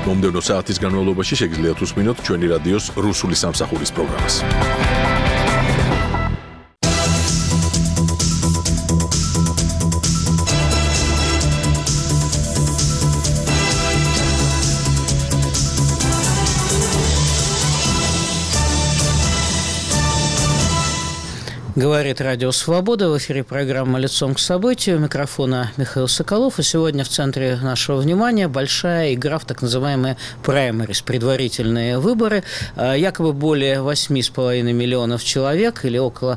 მომდევნო საათის განმავლობაში შეგიძლიათ უსმინოთ ჩვენი რადიოს რუსული სამსახურის პროგრამას. Говорит Радио Свобода. В эфире программа «Лицом к событию». У микрофона Михаил Соколов. И сегодня в центре нашего внимания большая игра в так называемые праймерис, предварительные выборы. Якобы более 8,5 миллионов человек, или около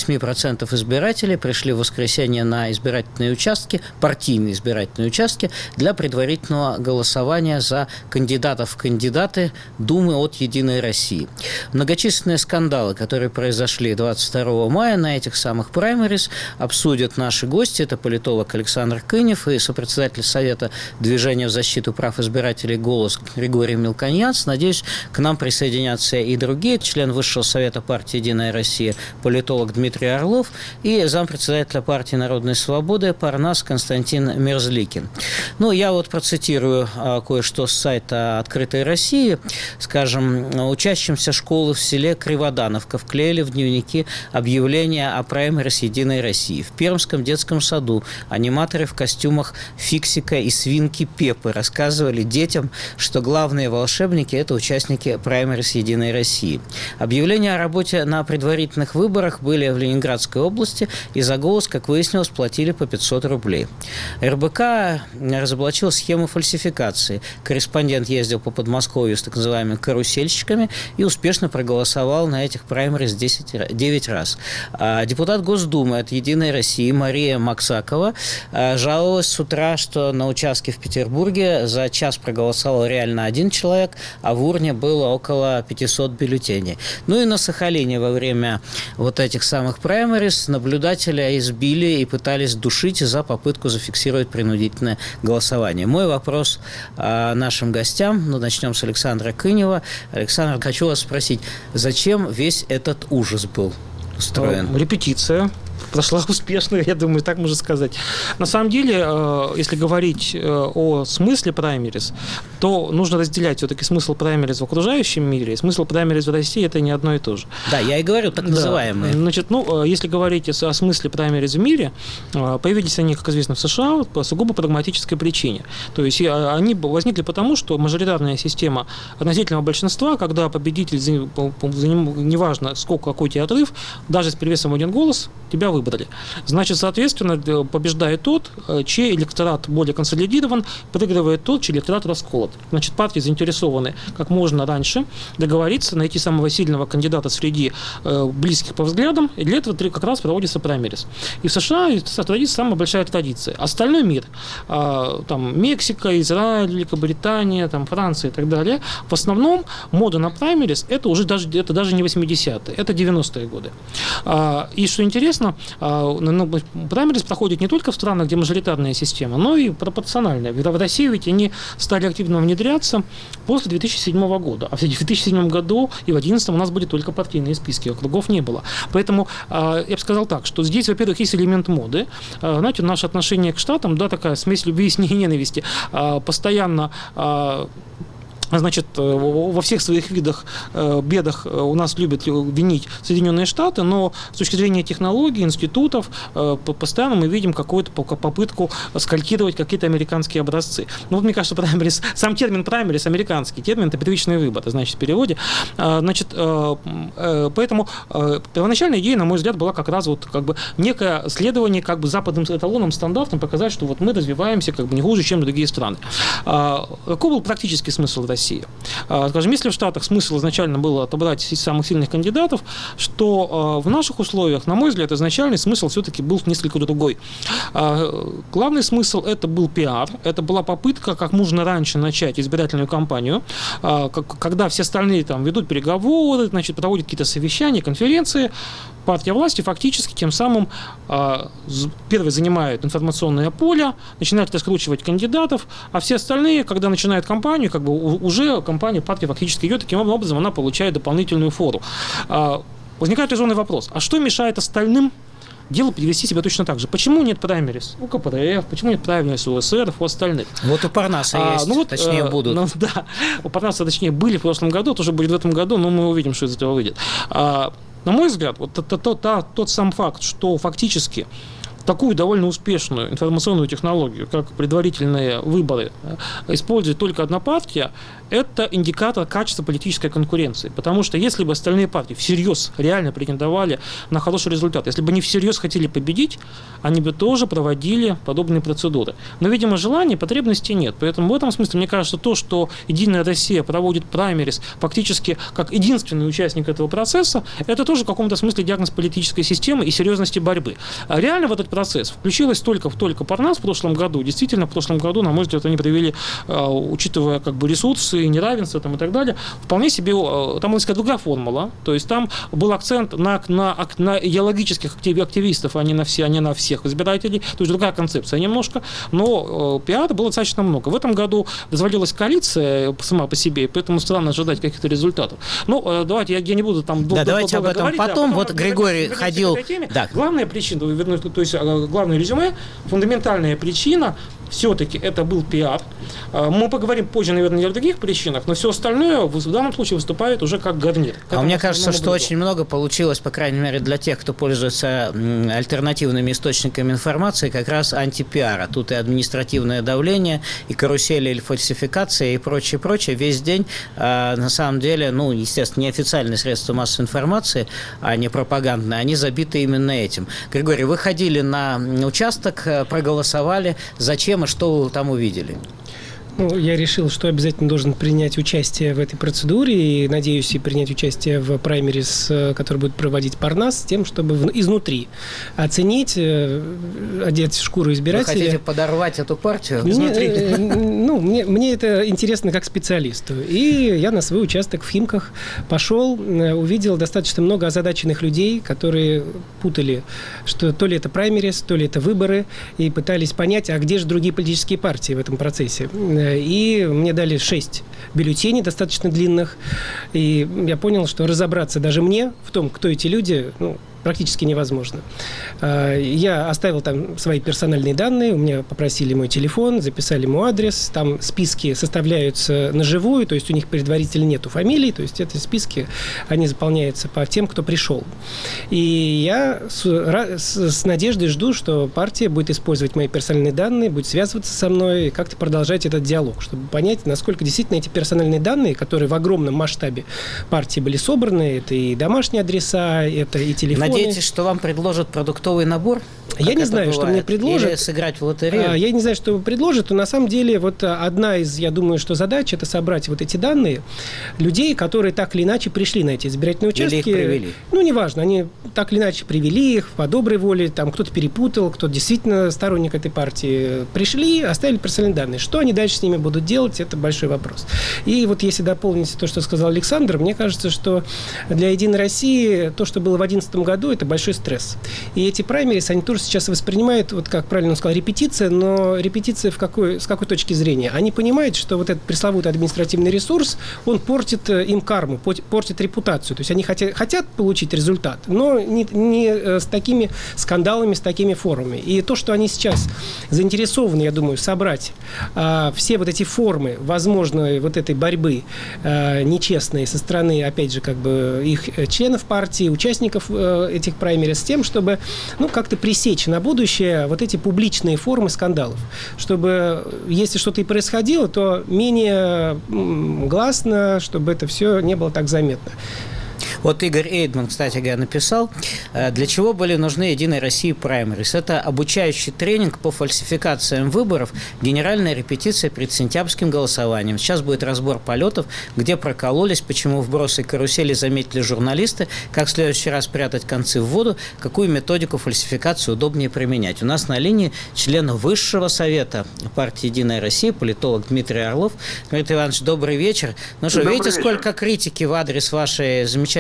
8% избирателей, пришли в воскресенье на избирательные участки, партийные избирательные участки, для предварительного голосования за кандидатов в кандидаты Думы от «Единой России». Многочисленные скандалы, которые произошли 22 мая, на этих самых праймерис обсудят наши гости. Это политолог Александр Кынев и сопредседатель Совета движения в защиту прав избирателей «Голос» Григорий Мелконьянц. Надеюсь, к нам присоединятся и другие. Член Высшего Совета партии «Единая Россия», политолог Дмитрий Орлов и зампредседателя партии «Народной свободы» Парнас Константин Мерзликин. Ну, я вот процитирую кое-что с сайта «Открытой России». Скажем, учащимся школы в селе Криводановка вклеили в дневники объявление о праймерис «Единой России». В Пермском детском саду аниматоры в костюмах Фиксика и свинки Пеппы рассказывали детям, что главные волшебники – это участники праймерис «Единой России». Объявления о работе на предварительных выборах были в Ленинградской области, и за голос, как выяснилось, платили по 500 рублей. РБК разоблачил схему фальсификации. Корреспондент ездил по Подмосковью с так называемыми карусельщиками и успешно проголосовал на этих праймерис 9 раз. Депутат Госдумы от «Единой России» Мария Максакова жаловалась с утра, что на участке в Петербурге за час проголосовал реально один человек, а в урне было около 500 бюллетеней. Ну и на Сахалине во время вот этих самых праймерис наблюдателя избили и пытались душить за попытку зафиксировать принудительное голосование. Мой вопрос нашим гостям, начнем с Александра Кынева. Александр, хочу вас спросить, зачем весь этот ужас был устроен? Репетиция прошла успешно, я думаю, так можно сказать. На самом деле, если говорить о смысле праймерис, то нужно разделять все-таки смысл праймерис в окружающем мире и смысл праймерис в России – это не одно и то же. Да, я и говорю, так называемые. Да. Значит, если говорить о смысле праймерис в мире, появились они, как известно, в США по сугубо прагматической причине. То есть они возникли потому, что мажоритарная система относительного большинства, когда победитель, неважно, какой у тебя отрыв, даже с перевесом в один голос, тебя выбрали. Значит, соответственно, побеждает тот, чей электорат более консолидирован, проигрывает тот, чей электорат расколот. Значит, партии заинтересованы как можно раньше договориться, найти самого сильного кандидата среди близких по взглядам, и для этого как раз проводится праймерис. И в США традиция самая большая традиция. Остальной мир, там Мексика, Израиль, Великобритания, там Франция и так далее, в основном мода на праймерис это даже не 80-е, это 90-е годы. И что интересно, праймерис проходит не только в странах, где мажоритарная система, но и пропорциональная. В России ведь они стали активно внедряться после 2007 года. А в 2007 году и в 2011 у нас были только партийные списки, округов не было. Поэтому я бы сказал так, что здесь, во-первых, есть элемент моды. Знаете, наше отношение к Штатам, да, такая смесь любви и ненависти, постоянно... Значит, во всех своих бедах у нас любят винить Соединенные Штаты, но с точки зрения технологий, институтов, постоянно мы видим какую-то попытку скалькировать какие-то американские образцы. Ну, вот, мне кажется, праймерис, сам термин праймерис, американский термин, это первичный выбор, это значит в переводе. Значит, поэтому первоначальная идея, на мой взгляд, была как раз вот как бы некое следование как бы западным эталонам, стандартам, показать, что вот мы развиваемся как бы не хуже, чем другие страны. Какой был практический смысл России? Скажем, если в Штатах смысл изначально был отобрать из самых сильных кандидатов, что в наших условиях, на мой взгляд, изначальный смысл все-таки был несколько другой. Главный смысл – это был пиар, это была попытка как можно раньше начать избирательную кампанию, когда все остальные там ведут переговоры, значит, проводят какие-то совещания, конференции. Партия власти фактически тем самым первый занимает информационное поле, начинает раскручивать кандидатов, а все остальные, когда начинают кампанию, как бы уже кампания партии фактически идет, таким образом она получает дополнительную фору. Возникает резонный вопрос, а что мешает остальным дело вести себя точно так же. Почему нет праймерис у КПРФ, почему нет праймерис у СР, у остальных? Вот у Парнаса есть, точнее будут. Да, у Парнаса, точнее, были в прошлом году, тоже будет в этом году, но мы увидим, что из этого выйдет. На мой взгляд, вот тот сам факт, что фактически такую довольно успешную информационную технологию, как предварительные выборы, использует только одна партия, это индикатор качества политической конкуренции. Потому что если бы остальные партии всерьез реально претендовали на хороший результат, если бы они всерьез хотели победить, они бы тоже проводили подобные процедуры. Но, видимо, желания, потребностей нет. Поэтому в этом смысле, мне кажется, то, что «Единая Россия» проводит праймерис фактически как единственный участник этого процесса, это тоже в каком-то смысле диагноз политической системы и серьезности борьбы. А реально в этот процесс включилась только Парнас в прошлом году. Действительно, в прошлом году, на мой взгляд, они провели, учитывая ресурсы, неравенство и так далее, вполне себе, там была другая формула, то есть там был акцент на идеологических активистов, а не на всех избирателей, то есть другая концепция немножко, но пиара было достаточно много. В этом году развалилась коалиция сама по себе, поэтому странно ожидать каких-то результатов. Ну, давайте, я не буду там долго давайте об этом говорить. Потом вот Григорий ходил... Да. Главная причина, то есть главное резюме, фундаментальная причина, все-таки это был пиар. Мы поговорим позже, наверное, о других причинах, но все остальное в данном случае выступает уже как гарнир. Мне кажется, что очень много получилось, по крайней мере, для тех, кто пользуется альтернативными источниками информации, как раз антипиара. Тут и административное давление, и карусели, или фальсификация, и прочее. Весь день, на самом деле, естественно, неофициальные средства массовой информации, а не пропагандные, они забиты именно этим. Григорий, вы ходили на участок, проголосовали. Зачем и что вы там увидели? Я решил, что обязательно должен принять участие в этой процедуре и надеюсь и принять участие в праймерис, который будет проводить Парнас, с тем, чтобы изнутри оценить, одеть шкуру избирателя. Вы хотите подорвать эту партию изнутри? Мне это интересно как специалисту. И я на свой участок в Химках пошел, увидел достаточно много озадаченных людей, которые путали, что то ли это праймерис, то ли это выборы, и пытались понять, а где же другие политические партии в этом процессе. И мне дали 6 бюллетеней достаточно длинных. И я понял, что разобраться даже мне в том, кто эти люди, практически невозможно. Я оставил там свои персональные данные, у меня попросили мой телефон, записали мой адрес, там списки составляются на живую, то есть у них предварительно нету фамилий, то есть эти списки, они заполняются по тем, кто пришел. И я с надеждой жду, что партия будет использовать мои персональные данные, будет связываться со мной и как-то продолжать этот диалог, чтобы понять, насколько действительно эти персональные данные, которые в огромном масштабе партии были собраны, это и домашние адреса, это и телефоны. Надеетесь, что вам предложат продуктовый набор? Я не знаю, что мне предложат. Или сыграть в лотерею? Я не знаю, что предложат. Но на самом деле одна из, я думаю, что задач – это собрать эти данные людей, которые так или иначе пришли на эти избирательные участки. Или их привели? Неважно. Они так или иначе привели их по доброй воле. Там кто-то перепутал, кто действительно сторонник этой партии. Пришли, оставили персональные данные. Что они дальше с ними будут делать – это большой вопрос. И если дополнить то, что сказал Александр, мне кажется, что для «Единой России» то, что было в 2011 году, это большой стресс. И эти праймерис, они тоже сейчас воспринимают, как правильно он сказал, репетиция, но репетиция с какой точки зрения? Они понимают, что этот пресловутый административный ресурс, он портит им карму, портит репутацию. То есть они хотят получить результат, но не с такими скандалами, с такими формами. И то, что они сейчас заинтересованы, я думаю, собрать все эти формы возможной этой борьбы нечестной со стороны, опять же, их членов партии, участников этих праймерис, с тем, чтобы как-то пресечь на будущее эти публичные формы скандалов. Чтобы, если что-то и происходило, то менее гласно, чтобы это все не было так заметно. Игорь Эйдман, кстати говоря, написал, для чего были нужны «Единой России» праймерис. Это обучающий тренинг по фальсификациям выборов, генеральная репетиция перед сентябрьским голосованием. Сейчас будет разбор полетов, где прокололись, почему вбросы и карусели заметили журналисты, как в следующий раз прятать концы в воду, какую методику фальсификации удобнее применять. У нас на линии член Высшего совета партии «Единая Россия», политолог Дмитрий Орлов. Дмитрий Иванович, добрый вечер. Видите, сколько критики в адрес вашей замечательной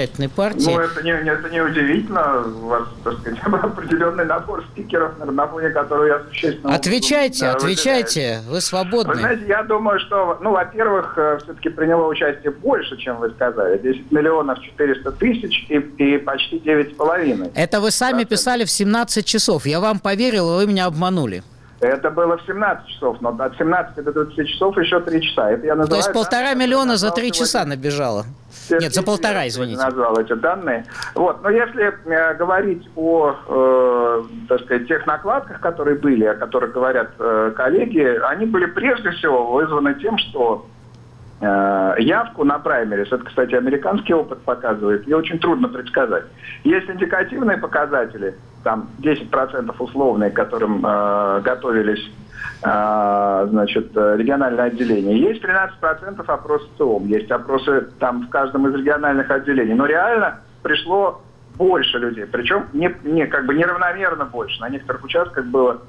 замечательной партии. Ну, это не удивительно. У вас, так сказать, определенный набор спикеров, на фоне которого я существенно... Отвечайте, вы свободны. Вы знаете, я думаю, что, во-первых, все-таки приняло участие больше, чем вы сказали. 10 миллионов 400 тысяч и почти 9,5. Это вы сами писали в 17 часов. Я вам поверил, а вы меня обманули. Это было в 17 часов, но от 17 до 20 часов еще 3 часа. Это я называю... То есть 1,5 миллиона за 3 часа набежало? Нет, за 1,5, извините. Я назвал эти данные. Вот. Но если говорить о, так сказать, тех накладках, которые были, о которых говорят коллеги, они были прежде всего вызваны тем, что явку на праймерис, это, кстати, американский опыт показывает, ее очень трудно предсказать. Есть индикативные показатели, там 10% условные, к которым готовились региональное отделение. Есть 13% опросы ЦИОМ, есть опросы там в каждом из региональных отделений. Но реально пришло больше людей, причем неравномерно больше. На некоторых участках было,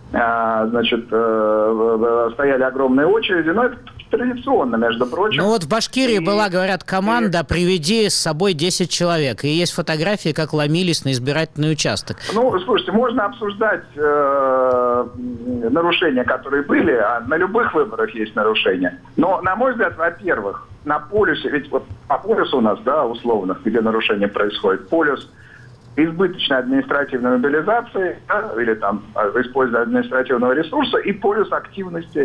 стояли огромные очереди, но это традиционно, между прочим. Ну вот в Башкирии была, говорят, команда «Приведи с собой 10 человек». И есть фотографии, как ломились на избирательный участок. Ну, слушайте, можно обсуждать нарушения, которые были, а на любых выборах есть нарушения. Но, на мой взгляд, во-первых, на полюсе, ведь вот по полюсу у нас, да, условно, где нарушение происходит, полюс избыточной административной мобилизации, да, или там использования административного ресурса, и полюс активности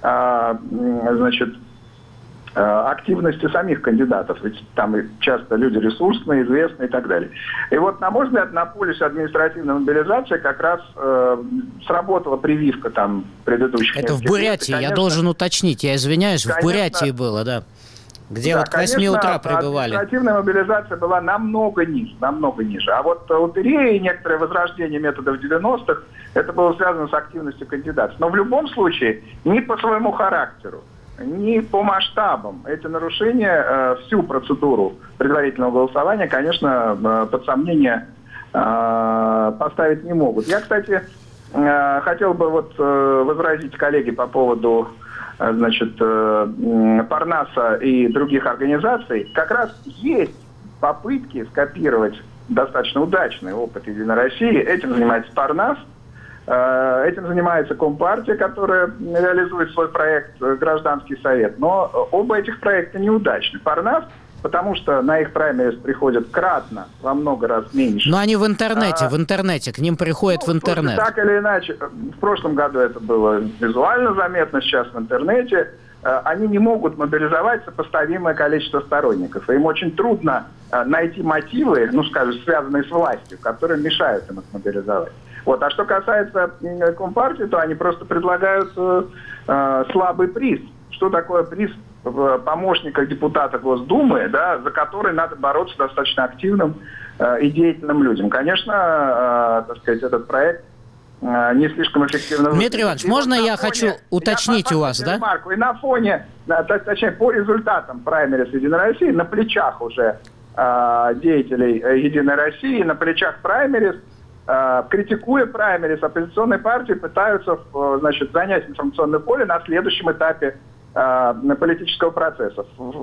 активности самих кандидатов. Ведь там часто люди ресурсные, известные и так далее. И вот, на мой взгляд, на полюсе административной мобилизации как раз сработала прививка там предыдущих. Это в Бурятии, конечно, я должен уточнить, я извиняюсь, в Бурятии было, да. Где да, вот к 8 утра прибывали. Административная мобилизация была намного ниже. А вот у Перея и некоторое возрождение методов 90-х, это было связано с активностью кандидатов. Но в любом случае, ни по своему характеру, ни по масштабам эти нарушения всю процедуру предварительного голосования, конечно, под сомнение поставить не могут. Я, кстати, хотел бы возразить коллеге по поводу Парнаса и других организаций. Как раз есть попытки скопировать достаточно удачный опыт Единой России. Этим занимается Парнас, этим занимается Компартия, которая реализует свой проект «Гражданский совет». Но оба этих проекта неудачны. Парнас, потому что на их праймерис приходят кратно, во много раз меньше. Но они в интернете, к ним приходят в интернет. Так или иначе, в прошлом году это было визуально заметно, сейчас в интернете. Они не могут мобилизовать сопоставимое количество сторонников. Им очень трудно найти мотивы, связанные с властью, которые мешают им их мобилизовать. Вот. А что касается Компартии, то они просто предлагают слабый приз. Что такое приз помощника депутата Госдумы, да, за который надо бороться достаточно активным и деятельным людям. Конечно, этот проект не слишком эффективно. Дмитрий Иванович, можно я хочу уточнить у вас, да? И на фоне, точнее, по результатам праймерис Единой России, на плечах уже деятелей Единой России, на плечах праймерис, критикуя праймерис, оппозиционные партии пытаются занять информационное поле на следующем этапе политического процесса.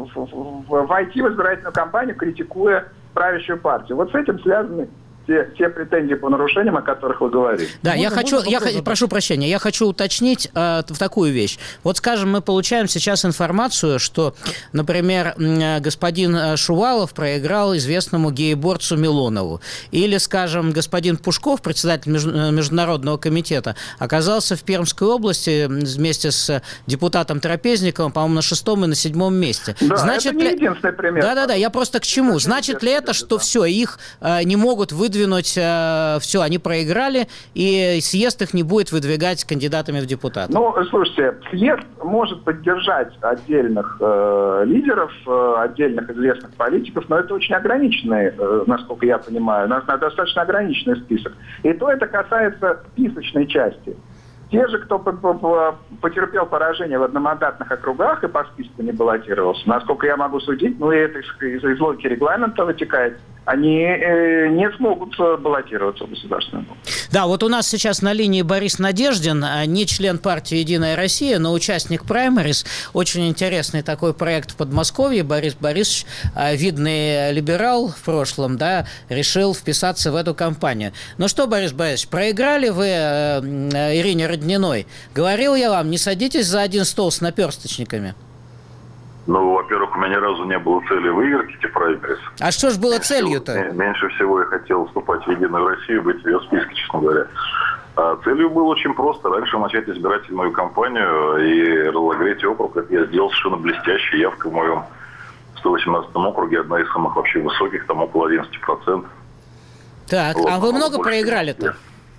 Войти в избирательную кампанию, критикуя правящую партию. Вот с этим связаны те претензии по нарушениям, о которых вы говорите. Да, прошу прощения, я хочу уточнить в такую вещь. Вот, скажем, мы получаем сейчас информацию, что, например, господин Шувалов проиграл известному гееборцу Милонову. Или, скажем, господин Пушков, председатель Международного комитета, оказался в Пермской области вместе с депутатом Трапезниковым, по-моему, на 6-м и на 7-м месте. Да, значит, это не единственный пример. Да, я просто к чему? Значит ли это, что все, их не могут выдвинуть, все, они проиграли, и съезд их не будет выдвигать кандидатами в депутаты? Ну, слушайте, съезд может поддержать отдельных лидеров, отдельных известных политиков, но это очень ограниченный, насколько я понимаю, достаточно ограниченный список. И то это касается списочной части. Те же, кто потерпел поражение в одномандатных округах и по списку не баллотировался, насколько я могу судить, и это из логики регламента вытекает, они не смогут баллотироваться в Государственную Думу. Да, вот у нас сейчас на линии Борис Надеждин, не член партии «Единая Россия», но участник праймерис. Очень интересный такой проект в Подмосковье. Борис Борисович, видный либерал в прошлом, да, решил вписаться в эту кампанию. Ну что, Борис Борисович, проиграли вы Ирине Родниной. Говорил я вам, не садитесь за один стол с наперсточниками. Ну, во-первых, у меня ни разу не было цели выиграть эти праймерис. А что ж было целью-то? Меньше всего я хотел вступать в «Единую Россию», быть в ее списке, честно говоря. А целью было очень просто. Раньше начать избирательную кампанию и разогреть округ. Это я сделал совершенно блестящей. Явка в моем 118-м округе одна из самых вообще высоких, там около 11%. Так, вот, а вы много проиграли-то?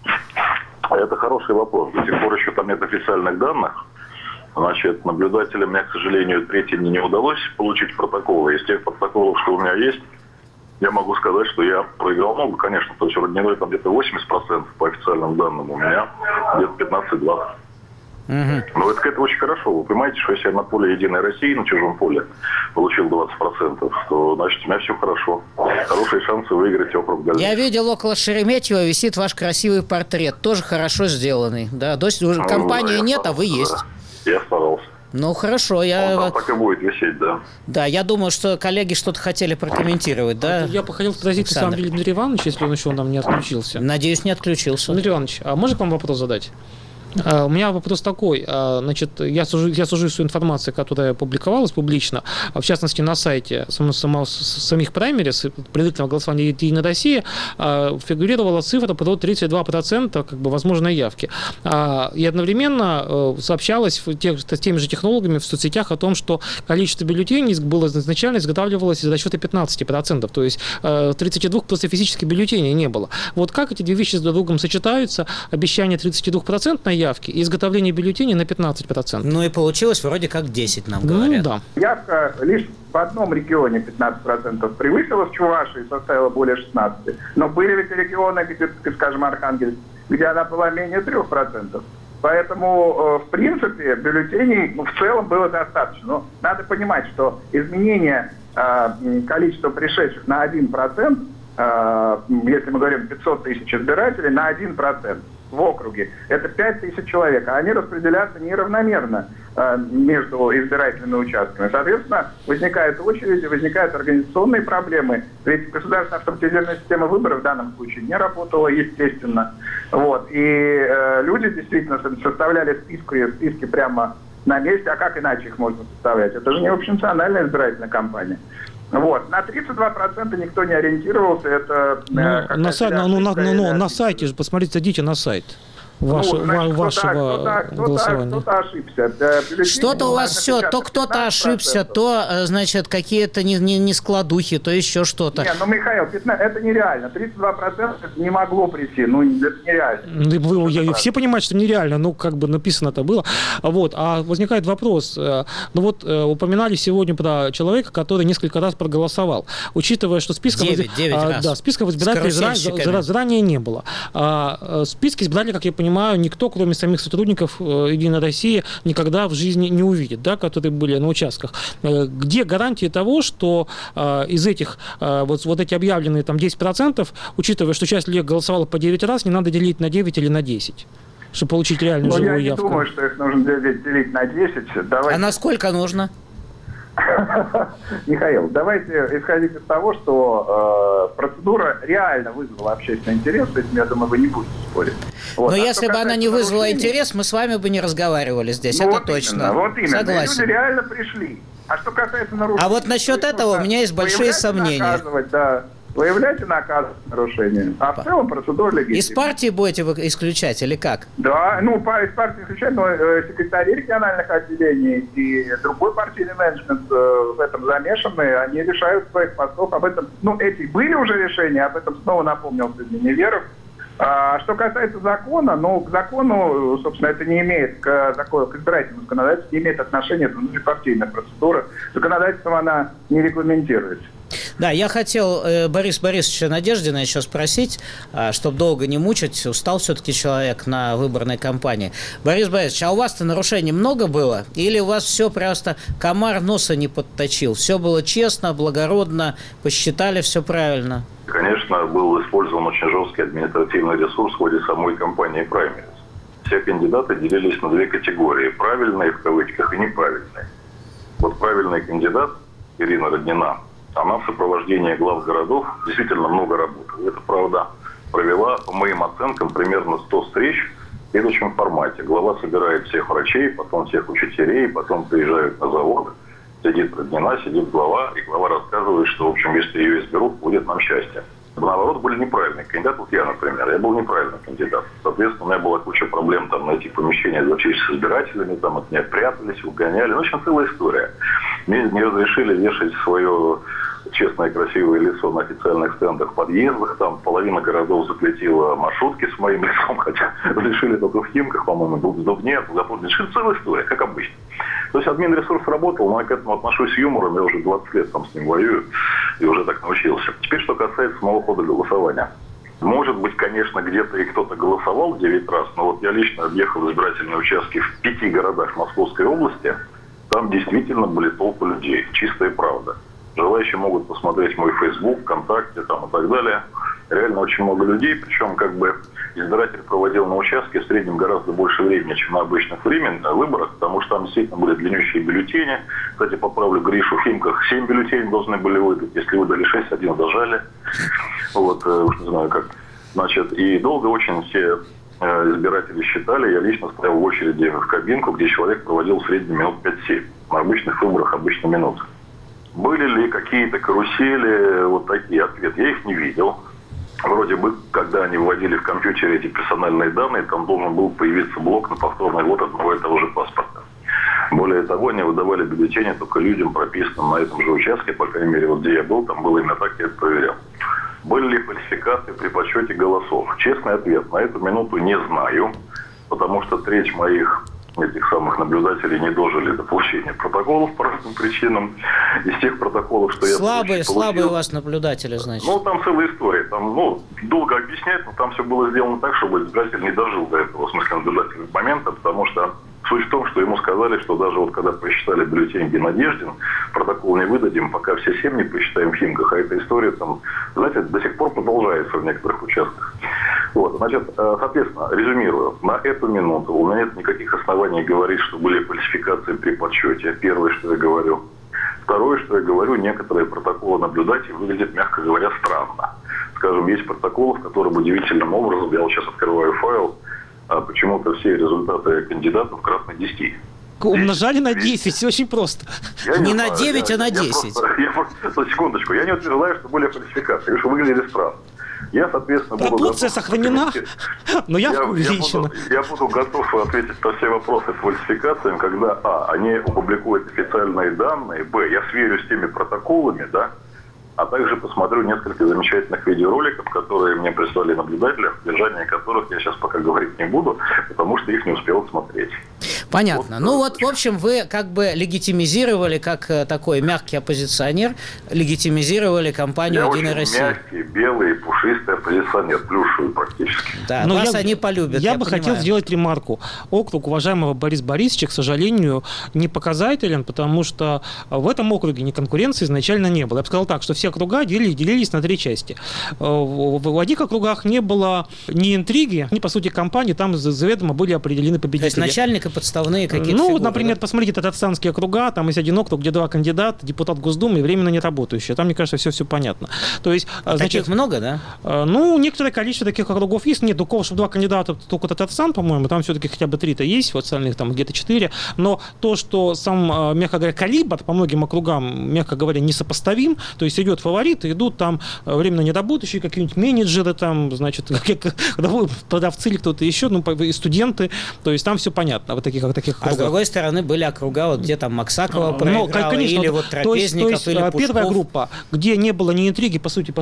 Это хороший вопрос. До сих пор еще там нет официальных данных. Значит, наблюдателям мне, к сожалению, третьим не удалось получить протоколы. Из тех протоколов, что у меня есть, я могу сказать, что я проиграл много, конечно. То есть Родниной там где-то 80% по официальным данным, у меня где-то 15-20%. Но это очень хорошо. Вы понимаете, что если я на поле «Единой России», на чужом поле, получил 20%, то, значит, у меня все хорошо. Хорошие шансы выиграть округ дальше. Я видел, около Шереметьево висит ваш красивый портрет. Тоже хорошо сделанный. Да, уже компании нет, а вы есть. Я старался. Ну, хорошо. Так и будет висеть, да. Да, я думаю, что коллеги что-то хотели прокомментировать, да? Я хотел спросить, на самом деле, Дмитрий Иванович, если он еще нам не отключился. Надеюсь, не отключился. Дмитрий Иванович, а можно к вам вопрос задать? У меня вопрос такой. Значит, я сужу свою информацию, которая публиковалась публично, в частности, на сайте самих праймерис, предварительного голосования «Единая Россия», фигурировала цифра про 32% как бы возможной явки. И одновременно сообщалось с теми же технологами в соцсетях о том, что количество бюллетеней было изначально изготавливалось за счет 15%. То есть 32 просто физически бюллетеней не было. Вот как эти две вещи друг с другом сочетаются? Обещание 32% на явки и изготовление бюллетеней на 15%. Ну и получилось вроде как 10, нам говорят. Да. Явка лишь в одном регионе 15% превысила, в Чувашии составила более 16%. Но были ведь регионы, где, скажем, Архангельск, где она была менее 3%. Поэтому, в принципе, бюллетеней в целом было достаточно. Но надо понимать, что изменение количества пришедших на 1%, если мы говорим 500 тысяч избирателей, на 1% в округе, это 5 тысяч человек, а они распределяются неравномерно между избирательными участками. Соответственно, возникают очереди, возникают организационные проблемы. Ведь государственная автоматизированная система выборов в данном случае не работала, естественно. Вот. И люди действительно составляли списки прямо на месте. А как иначе их можно составлять? Это же не общенациональная избирательная кампания. Вот. На 32% никто не ориентировался. Это на сайте же, посмотрите, зайдите на сайт вашего голосования. Кто-то ошибся. Что-то у вас все, то кто-то ошибся, то, значит, какие-то не складухи, то еще что-то. Нет, Михаил, это нереально. 32% не могло прийти. Это нереально. Все понимают, что нереально, как бы написано-то было. Вот. А возникает вопрос. Упоминали сегодня про человека, который несколько раз проголосовал. Учитывая, что списков избирателей заранее не было. Списки избирателей, как я понимаю, никто, кроме самих сотрудников «Единой России», никогда в жизни не увидит, да, которые были на участках. Где гарантии того, что из этих вот эти объявленные там 10%, учитывая, что часть людей голосовала по 9 раз, не надо делить на 9 или на 10, чтобы получить реальную живую явку? Я не думаю, что их нужно делить на 10. А на сколько нужно? Михаил, давайте исходить из того, что процедура реально вызвала общественный интерес, с этим, я думаю, вы не будете спорить. Вот. Но если бы она не вызвала интерес, мы с вами бы не разговаривали здесь, это точно. Вот именно, согласен. Люди реально пришли. А что касается нарушений... А вот насчет этого у меня есть большие сомнения. Выявлять и наказывать нарушения. А в целом процедура легитимна. Из партии будете вы исключать или как? Да, из партии исключать, но секретари региональных отделений и другой партийный менеджмент в этом замешаны, они решают своих постов. Об этом, эти были уже решения, об этом снова напомнил сегодня Неверов. А что касается закона, к закону, собственно, это не имеет, к избирательному законодательству не имеет отношения, это внутрипартийная процедура. Законодательством она не регламентируется. Да, я хотел Бориса Борисовича Надеждина еще спросить, чтобы долго не мучить, устал все-таки человек на выборной кампании. Борис Борисович, а у вас-то нарушений много было? Или у вас все просто комар носа не подточил? Все было честно, благородно, посчитали все правильно? Конечно, был использован очень жесткий административный ресурс в ходе самой кампании праймериз. Все кандидаты делились на две категории – правильные в кавычках и неправильные. Вот правильный кандидат Ирина Роднина, она в сопровождении глав городов действительно много работала. Это правда. Провела, по моим оценкам, примерно 100 встреч в следующем формате. Глава собирает всех врачей, потом всех учителей, потом приезжают на завод. Сидит Роднина, сидит глава, и глава рассказывает, что, в общем, если ее изберут, будет нам счастье. Наоборот, были неправильные кандидаты. Вот я, например, я был неправильный кандидат. Соответственно, у меня была куча проблем там найти помещение для встречи с избирателями, там от меня прятались, угоняли. Ну, в общем, целая история. Мне не разрешили вешать свое честное красивое лицо на официальных стендах в подъездах. Там половина городов запретила маршрутки с моим лицом, хотя разрешили только в Химках, по-моему, в Дубне, решили целая история, как обычно. То есть админресурс работал, но я к этому отношусь с юмором, я уже 20 лет там с ним воюю и уже так научился. Теперь, что касается самого хода голосования. Может быть, конечно, где-то и кто-то голосовал 9 раз, но вот я лично объехал избирательные участки в 5 городах Московской области, там действительно были толпы людей, чистая правда. Желающие могут посмотреть мой Facebook, ВКонтакте там, и так далее. Реально очень много людей, причем как бы избиратель проводил на участке в среднем гораздо больше времени, чем на обычных выборах, потому что там действительно были длиннющие бюллетени. Кстати, поправлю Гришу, в Химках 7 бюллетеней должны были выдать, если выдали 6, один зажали. Вот, уж не знаю как. Значит, и долго очень все избиратели считали. Я лично стоял в очереди в кабинку, где человек проводил в среднем минут 5-7. На обычных выборах обычно минут. Были ли какие-то карусели, вот такие ответы? Я их не видел. Вроде бы, когда они вводили в компьютере эти персональные данные, там должен был появиться блок на повторный ввод одного и того же паспорта. Более того, они выдавали бюллетени только людям, прописанным на этом же участке, по крайней мере, вот где я был, там было именно так, я это проверял. Были ли фальсификации при подсчете голосов? Честный ответ на эту минуту не знаю, потому что треть моих этих самых наблюдателей не дожили до получения протоколов по разным причинам. Из тех протоколов, что я получил... Слабые у вас наблюдатели, значит. Ну, там целая история. Там, долго объяснять, но там все было сделано так, чтобы избиратель не дожил до этого, в смысле, наблюдательного момента, потому что суть в том, что ему сказали, что даже вот когда посчитали бюллетень Надеждин, протокол не выдадим, пока все 7 не посчитаем в Химках, а эта история там, знаете, до сих пор продолжается в некоторых участках. Вот, значит, соответственно, резюмирую, на эту минуту у меня нет никаких оснований говорить, что были фальсификации при подсчете. Первое, что я говорю. Второе, что я говорю, некоторые протоколы наблюдателей выглядят, мягко говоря, странно. Скажем, есть протоколы, в которых удивительным образом, я вот сейчас открываю файл, почему-то все результаты кандидатов кратно 10. Умножали на 10, все очень просто. Не на 9, а на 10. Секундочку, я не утверждаю, что были фальсификации, что выглядели странно. Я, соответственно, пропорция сохранена, но я увеличена. Я буду готов ответить на все вопросы с фальсификациями, когда, они опубликуют официальные данные, я сверю с теми протоколами, да, а также посмотрю несколько замечательных видеороликов, которые мне прислали наблюдатели, в содержании которых я сейчас пока говорить не буду, потому что их не успел смотреть. Понятно. В общем, вы как бы легитимизировали, как такой мягкий оппозиционер, легитимизировали кампанию «Единая Россия». Я очень мягкий, белый, пушистый оппозиционер, плюшевый практически. Да, вас они полюбят, я бы хотел сделать ремарку. Округ уважаемого Бориса Борисовича, к сожалению, не показателен, потому что в этом округе ни конкуренции изначально не было. Я бы сказал так, что все округа делились на 3 части. В одних округах не было ни интриги, ни, по сути, кампании, там заведомо были определены победители. То есть начальник и подставные какие-то фигуры, например, да? Посмотрите татарстанские округа, там есть один округ, где 2 кандидата, депутат Госдумы и временно не работающие. Там, мне кажется, все понятно. То есть, таких много, да? Некоторое количество таких округов есть. Нет, у кого, чтобы 2 кандидата, только Татарстан, по-моему, там все-таки хотя бы 3-то есть, вот остальных там где-то 4. Но то, что сам, мягко говоря, калибр по многим округам, мягко говоря, несопоставим, то есть идет фавориты, идут там временно неработающие, какие-нибудь менеджеры, там, значит, продавцы или кто-то еще, и студенты, то есть там все понятно в таких несколько таких округов. А с другой стороны были округа, вот где там Максакова проиграла, конечно, или вот Трапезников, или Пушков. Первая группа, где не было ни интриги, по сути,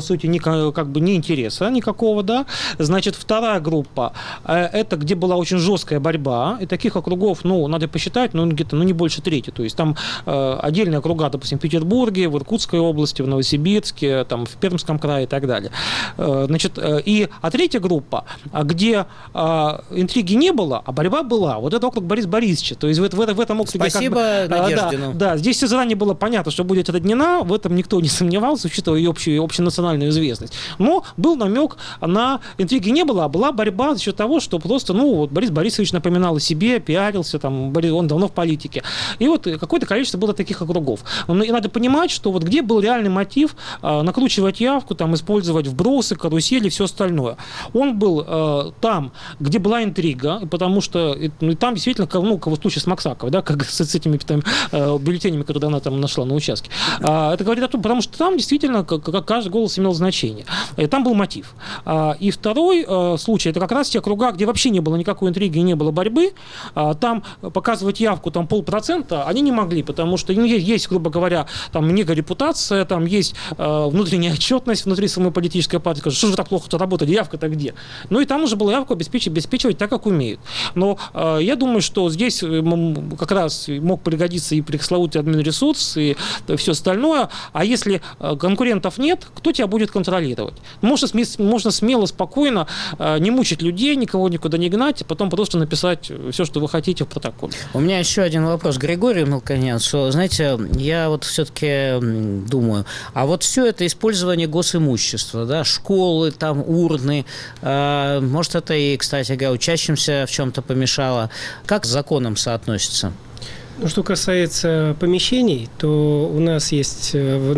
ни интереса никакого, да. Значит, вторая группа, это где была очень жесткая борьба, и таких округов, надо посчитать, где-то, не больше трети. То есть там отдельные округа, допустим, в Петербурге, в Иркутской области, в Новосибирске, там, в Пермском крае и так далее. Значит, а третья группа, где интриги не было, а борьба была, вот это округ Бориса Борисовича. То есть в этом округе... Спасибо Надеждину. Да, здесь все заранее было понятно, что будет Роднина, в этом никто не сомневался, учитывая ее общенациональную известность. Но был намек на интриги не было, а была борьба за счет того, что просто, Борис Борисович напоминал о себе, пиарился, там, он давно в политике. И вот какое-то количество было таких округов. И надо понимать, что вот где был реальный мотив накручивать явку, там, использовать вбросы, карусели и все остальное. Он был там, где была интрига, потому что там действительно, в случае с Максаковой, да, как с этими там, бюллетенями, которые она там нашла на участке. Это говорит о том, потому что там действительно каждый голос имел значение. И там был мотив. И второй случай, это как раз те округа, где вообще не было никакой интриги и не было борьбы. Там показывать явку там 0,5% они не могли, потому что есть, грубо говоря, там репутация, там есть внутренняя отчетность внутри самой политической партии. Что же так плохо-то работает, явка-то где? И там нужно было явку обеспечивать так, как умеют. Но я думаю, что здесь как раз мог пригодиться и пресловутый админресурс, и все остальное. А если конкурентов нет, кто тебя будет контролировать? Можно смело, спокойно не мучить людей, никого никуда не гнать, а потом просто написать все, что вы хотите в протоколе. У меня еще один вопрос. Григорий Мелконян, что, знаете, я вот все-таки думаю, а вот все это использование госимущества, да, школы, там, урны, может, это и, кстати говоря, учащимся в чем-то помешало. Как с законом соотносится? Что касается помещений, то у нас есть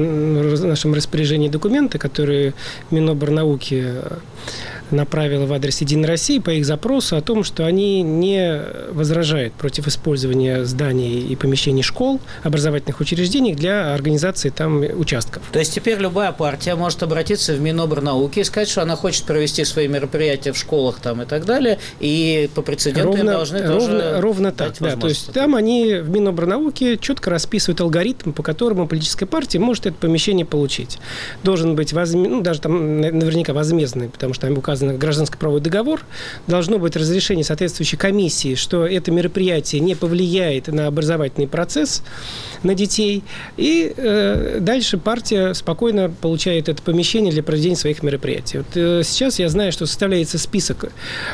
в нашем распоряжении документы, которые Минобрнауки направила в адрес «Единой России» по их запросу о том, что они не возражают против использования зданий и помещений школ, образовательных учреждений для организации там участков. То есть теперь любая партия может обратиться в Минобрнауки и сказать, что она хочет провести свои мероприятия в школах там и так далее, и по прецеденту должны тоже ровно так, да. То есть там они в Минобрнауке четко расписывают алгоритм, по которому политическая партия может это помещение получить. Должен быть даже там наверняка возмездный, потому что там указан гражданско-правовой договор, должно быть разрешение соответствующей комиссии, что это мероприятие не повлияет на образовательный процесс, на детей, и дальше партия спокойно получает это помещение для проведения своих мероприятий. Вот сейчас я знаю, что составляется список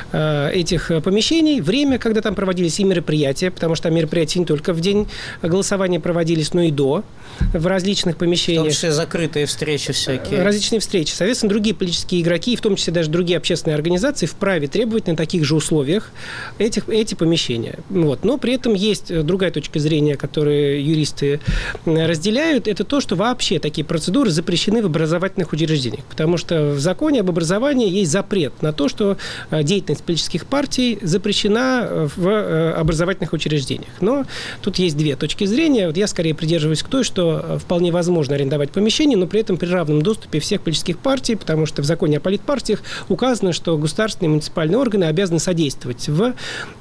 этих помещений, время, когда там проводились и мероприятия, потому что там мероприятия не только в день голосования проводились, но и до, в различных помещениях. В том числе закрытые встречи всякие. Различные встречи. Соответственно, другие политические игроки, в том числе даже другие общественные организации, вправе требовать на таких же условиях эти помещения. Но при этом есть другая точка зрения, которую юристы разделяют, это то, что вообще такие процедуры запрещены в образовательных учреждениях. Потому что в законе об образовании есть запрет на то, что деятельность политических партий запрещена в образовательных учреждениях. Но тут есть две точки зрения. Я скорее придерживаюсь к той, что вполне возможно арендовать помещение, но при этом при равном доступе всех политических партий, потому что в законе о политпартиях указано, что государственные и муниципальные органы обязаны содействовать в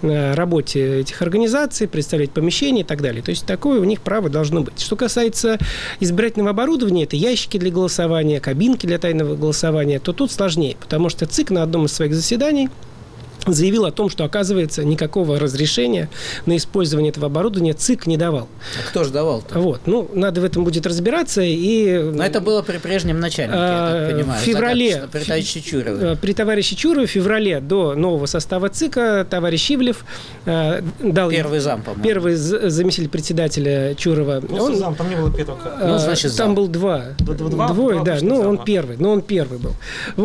работе этих организаций, представлять помещения и так далее. То есть такое у них право должно быть. Что касается избирательного оборудования, это ящики для голосования, кабинки для тайного голосования, то тут сложнее, потому что ЦИК на одном из своих заседаний заявил о том, что, оказывается, никакого разрешения на использование этого оборудования ЦИК не давал. А кто же давал-то? Надо в этом будет разбираться. Но это было при прежнем начальнике, я так понимаю. В феврале, при товарище Чурове. При товарище Чурове в феврале до нового состава ЦИКа товарищ Ивлев дал... Первый зам, по-моему. Первый заместитель председателя Чурова. Зам, там не было первого. Значит, там был двое, да. Он первый был.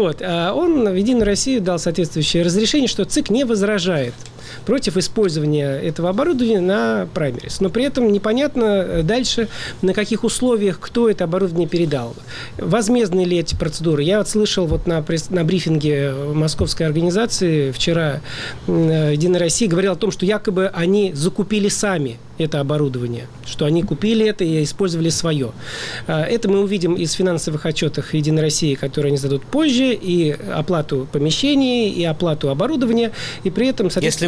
Он в «Единую Россию» дал соответствующее разрешение, что ЦИК не возражает против использования этого оборудования на праймерис. Но при этом непонятно дальше, на каких условиях, кто это оборудование передал. Возмездны ли эти процедуры? Я слышал на брифинге московской организации вчера «Единая Россия» говорил о том, что якобы они закупили сами это оборудование, что они купили это и использовали свое. Это мы увидим из финансовых отчетов «Единой России», которые они сдадут позже, и оплату помещений, и оплату оборудования, и при этом... Если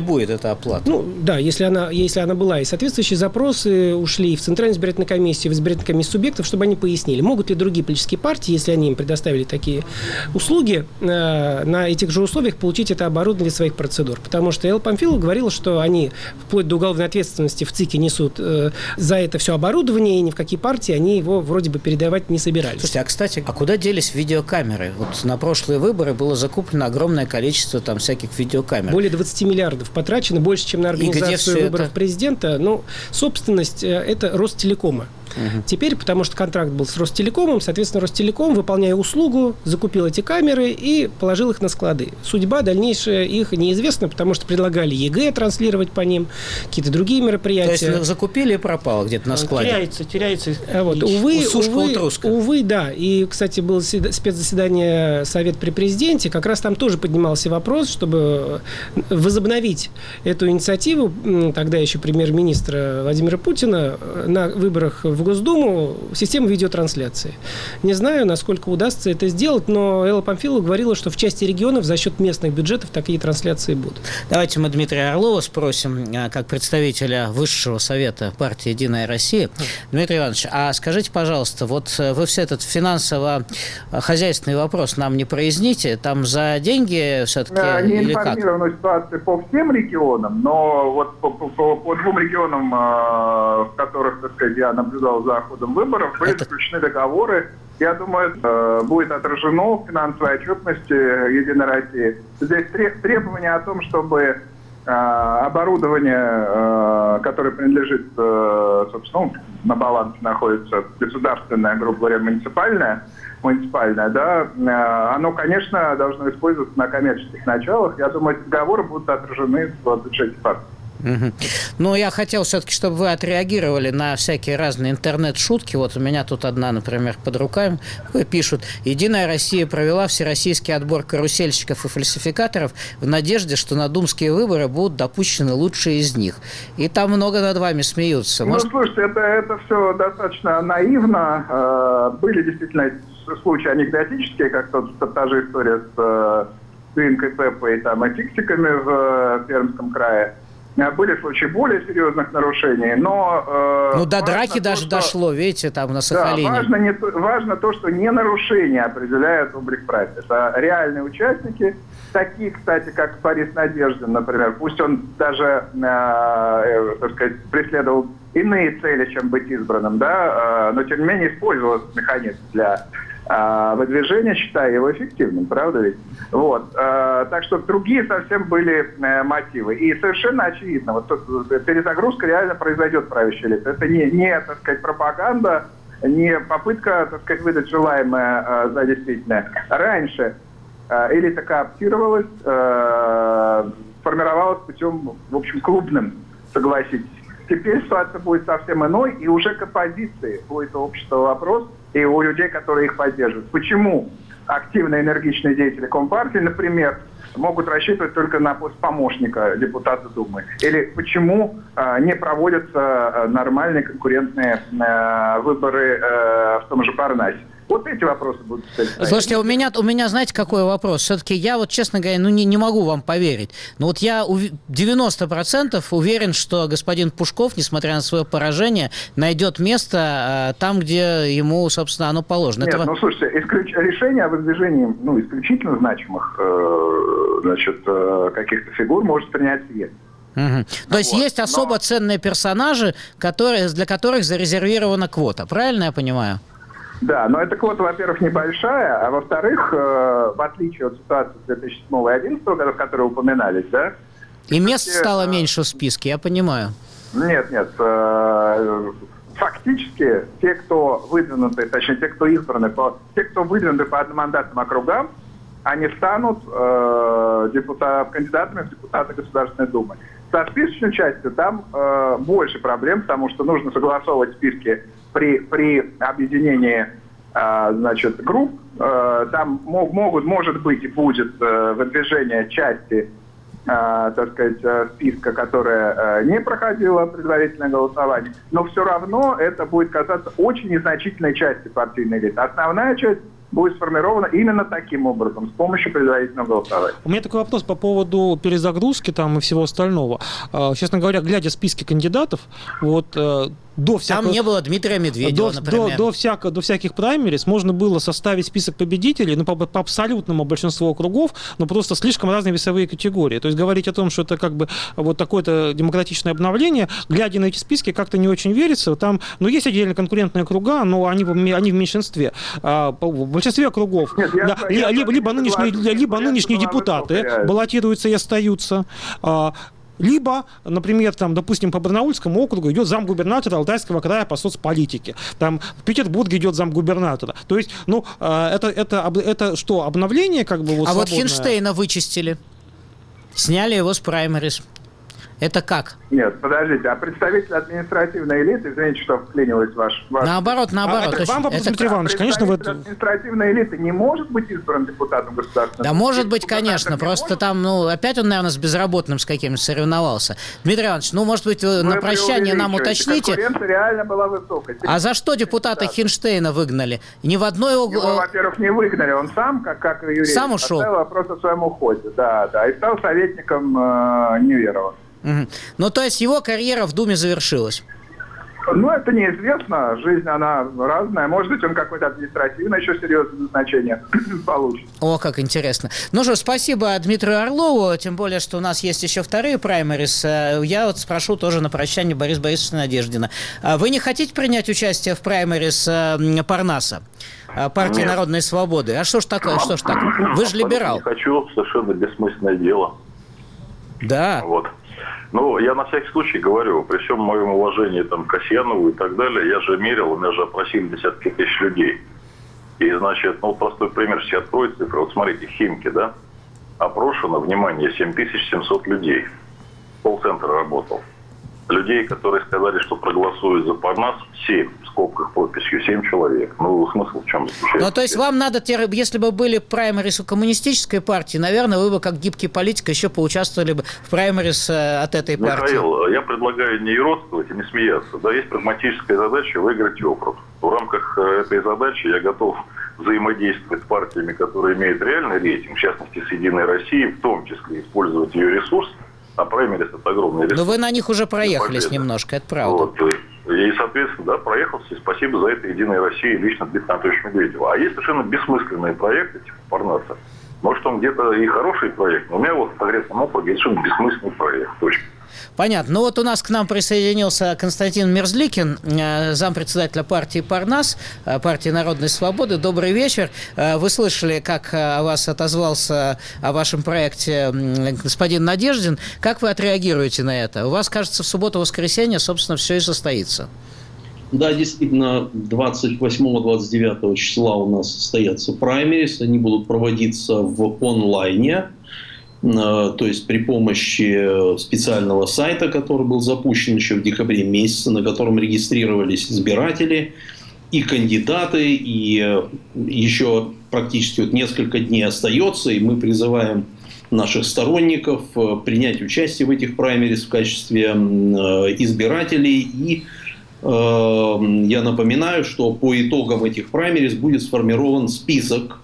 будет эта оплата? Ну, да, если она была. И соответствующие запросы ушли в Центральную избирательную комиссию, в избирательную комиссию субъектов, чтобы они пояснили, могут ли другие политические партии, если они им предоставили такие услуги, на этих же условиях получить это оборудование для своих процедур. Потому что Элла Памфилова говорила, что они вплоть до уголовной ответственности в ЦИКе несут за это все оборудование, и ни в какие партии они его вроде бы передавать не собирались. Слушайте, кстати, куда делись видеокамеры? Вот на прошлые выборы было закуплено огромное количество там всяких видеокамер. Более 20 миллиардов потрачено, больше, чем на организацию выборов президента. Ну, собственность – это Ростелекома. Теперь, потому что контракт был с Ростелекомом, соответственно, Ростелеком, выполняя услугу, закупил эти камеры и положил их на склады. Судьба дальнейшая их неизвестна, потому что предлагали ЕГЭ транслировать по ним, какие-то другие мероприятия. То есть закупили и пропало где-то на складе? Теряется. Вот. Увы, да. И, кстати, было спецзаседание Совет при президенте, как раз там тоже поднимался вопрос, чтобы возобновить эту инициативу тогда еще премьер-министра Владимира Путина на выборах в Госдуму систему видеотрансляции. Не знаю, насколько удастся это сделать, но Элла Памфилова говорила, что в части регионов за счет местных бюджетов такие трансляции будут. Давайте мы Дмитрия Орлова спросим, как представителя Высшего совета партии «Единая Россия». Дмитрий Иванович, а скажите, пожалуйста, вот вы все этот финансово-хозяйственный вопрос нам не проясните, там за деньги все-таки или как? Не информирована ситуация по всем регионам, но вот по двум регионам, в которых, так сказать, я наблюдал за ходом выборов, были заключены договоры. Я думаю, это будет отражено в финансовой отчетности «Единой России». Здесь требование о том, чтобы оборудование, которое принадлежит, собственно, на балансе находится государственное, грубо говоря, муниципальное, да, оно, конечно, должно использоваться на коммерческих началах. Я думаю, эти договоры будут отражены в бюджете партии. Ну, я хотел все-таки, чтобы вы отреагировали на всякие разные интернет-шутки. Вот у меня тут одна, например, под руками пишут: «Единая Россия провела всероссийский отбор карусельщиков и фальсификаторов в надежде, что на думские выборы будут допущены лучшие из них». И там много над вами смеются. Ну, слушайте, это все достаточно наивно. Были действительно случаи анекдотические, как та же история с Свинкой Пеппой там, и фиксиками в Пермском крае. Были случаи более серьезных нарушений, но... до драки даже дошло, видите, там на Сахалине. Да, важно то, что не нарушение определяет облик прайса. Это реальные участники, такие, кстати, как Борис Надеждин, например. Пусть он даже, так сказать, преследовал иные цели, чем быть избранным, да, но тем не менее использовал этот механизм для выдвижения, считая его эффективным, правда ведь? Вот. Так что другие совсем были мотивы. И совершенно очевидно, вот перезагрузка реально произойдет правящей элиты. Это не, так сказать, пропаганда, не попытка, так сказать, выдать желаемое за действительное. Раньше элита кооптировалась, формировалась путем, в общем, клубным, согласитесь. Теперь ситуация будет совсем иной, и уже к оппозиции будет у общества вопрос, и у людей, которые их поддерживают. Почему активные, энергичные деятели Компартии, например, могут рассчитывать только на пост помощника депутата Думы? Или почему не проводятся нормальные конкурентные выборы в том же Парнасе? Вот эти вопросы будут стоять. Слушайте, у меня, знаете, какой вопрос? Все-таки я вот, честно говоря, не могу вам поверить. Но вот я 90% уверен, что господин Пушков, несмотря на свое поражение, найдет место там, где ему, собственно, оно положено. Нет, слушайте, решение о выдвижении исключительно значимых каких-то фигур может принять съезд. То есть есть особо ценные персонажи, для которых зарезервирована квота. Правильно я понимаю? Да, но эта квота, во-первых, небольшая, а во-вторых, в отличие от ситуации 2007 и 2011 годов, которые упоминались, да? И мест стало меньше в списке, я понимаю. Нет. Фактически, те, кто выдвинуты, точнее, те, кто избраны, те, кто выдвинуты по одномандатным округам, они станут кандидатами в депутаты Государственной Думы. Со списочной частью там больше проблем, потому что нужно согласовывать списки при объединении групп. Там может быть и будет выдвижение части, так сказать, списка, которая не проходила предварительное голосование, но все равно это будет касаться очень незначительной части партийной элиты. Основная часть будет сформировано именно таким образом, с помощью предварительного голосования. У меня такой вопрос по поводу перезагрузки там и всего остального. Честно говоря, глядя списки кандидатов, вот там не было Дмитрия Медведева, например. До всяких праймерис можно было составить список победителей, ну, по абсолютному большинству округов, но просто слишком разные весовые категории. То есть говорить о том, что это как бы вот такое-то демократичное обновление, глядя на эти списки, как-то не очень верится. Там, есть отдельно конкурентные округа, но они в меньшинстве. В большинстве округов либо нынешние депутаты баллотируются и остаются, либо, например, там, допустим, по Барнаульскому округу идет замгубернатора Алтайского края по соцполитике. Там в Петербурге идет замгубернатора. То есть, это что, обновление как бы вот свободное? Вот Хинштейна вычистили. Сняли его с праймерис. Это как? Нет, подождите, а представитель административной элиты, извините, что вклинилась ваш... Наоборот. Это к вам вопрос, Дмитрий Иванович, конечно. Представитель административной элиты не может быть избран депутатом государственного. Да, может быть, конечно, просто там, опять он, наверное, с безработным с каким-то соревновался. Дмитрий Иванович, может быть, на прощание нам уточните. Конкуренция реально была высокой. А за что депутата Хинштейна выгнали? Ни в одной... Его, во-первых, не выгнали, он сам, как юрист, сам ушел. Поставил вопрос о своем уходе, да, и стал советником Неверова. Угу. То есть его карьера в Думе завершилась? Это неизвестно. Жизнь, она разная. Может быть, он какое-то административное еще серьезное значение получит. О, как интересно. Спасибо Дмитрию Орлову, тем более, что у нас есть еще вторые праймерис. Я спрошу тоже на прощание Бориса Борисовича Надеждина. Вы не хотите принять участие в праймерис Парнаса? Партии Народной Свободы? А что ж такое? Вы же либерал. Не хочу, совершенно бессмысленное дело. Да. Я на всякий случай говорю, при всем моем уважении к Касьянову и так далее, я же мерил, меня же опросили десятки тысяч людей. И, простой пример, все откроют цифры. Вот смотрите, Химки, да, опрошено, внимание, 7700 людей. Колл-центр работал. Людей, которые сказали, что проголосуют за Парнас, 7, в скобках подписью, 7 человек. Смысл в чем заключается? То есть вам надо, если бы были праймерис у коммунистической партии, наверное, вы бы, как гибкий политик, еще поучаствовали бы в праймерис от этой партии. Михаил, я предлагаю не иродствовать и не смеяться. Да, есть прагматическая задача выиграть округ. В рамках этой задачи я готов взаимодействовать с партиями, которые имеют реальный рейтинг, в частности, с «Единой Россией», в том числе использовать ее ресурс. А праймерис – это огромный ресурс. Но вы на них уже проехались немножко, это правда. И, соответственно, проехался. И спасибо за это «Единой России» лично Дмитрию Анатольевичу Медведеву. А есть совершенно бессмысленные проекты, типа Парнаса. Может, он где-то и хороший проект, но у меня в конкретном округе совершенно бессмысленный проект. Точка. Понятно. У нас к нам присоединился Константин Мерзликин, зампредседателя партии Парнас, партии Народной Свободы. Добрый вечер. Вы слышали, как о вас отозвался, о вашем проекте господин Надеждин. Как вы отреагируете на это? У вас, кажется, в субботу-воскресенье, собственно, все и состоится. Да, действительно, 28-29 числа у нас состоятся праймерис. Они будут проводиться в онлайне. То есть при помощи специального сайта, который был запущен еще в декабре месяце, на котором регистрировались избиратели и кандидаты, и еще практически несколько дней остается, и мы призываем наших сторонников принять участие в этих праймерис в качестве избирателей. И я напоминаю, что по итогам этих праймерис будет сформирован список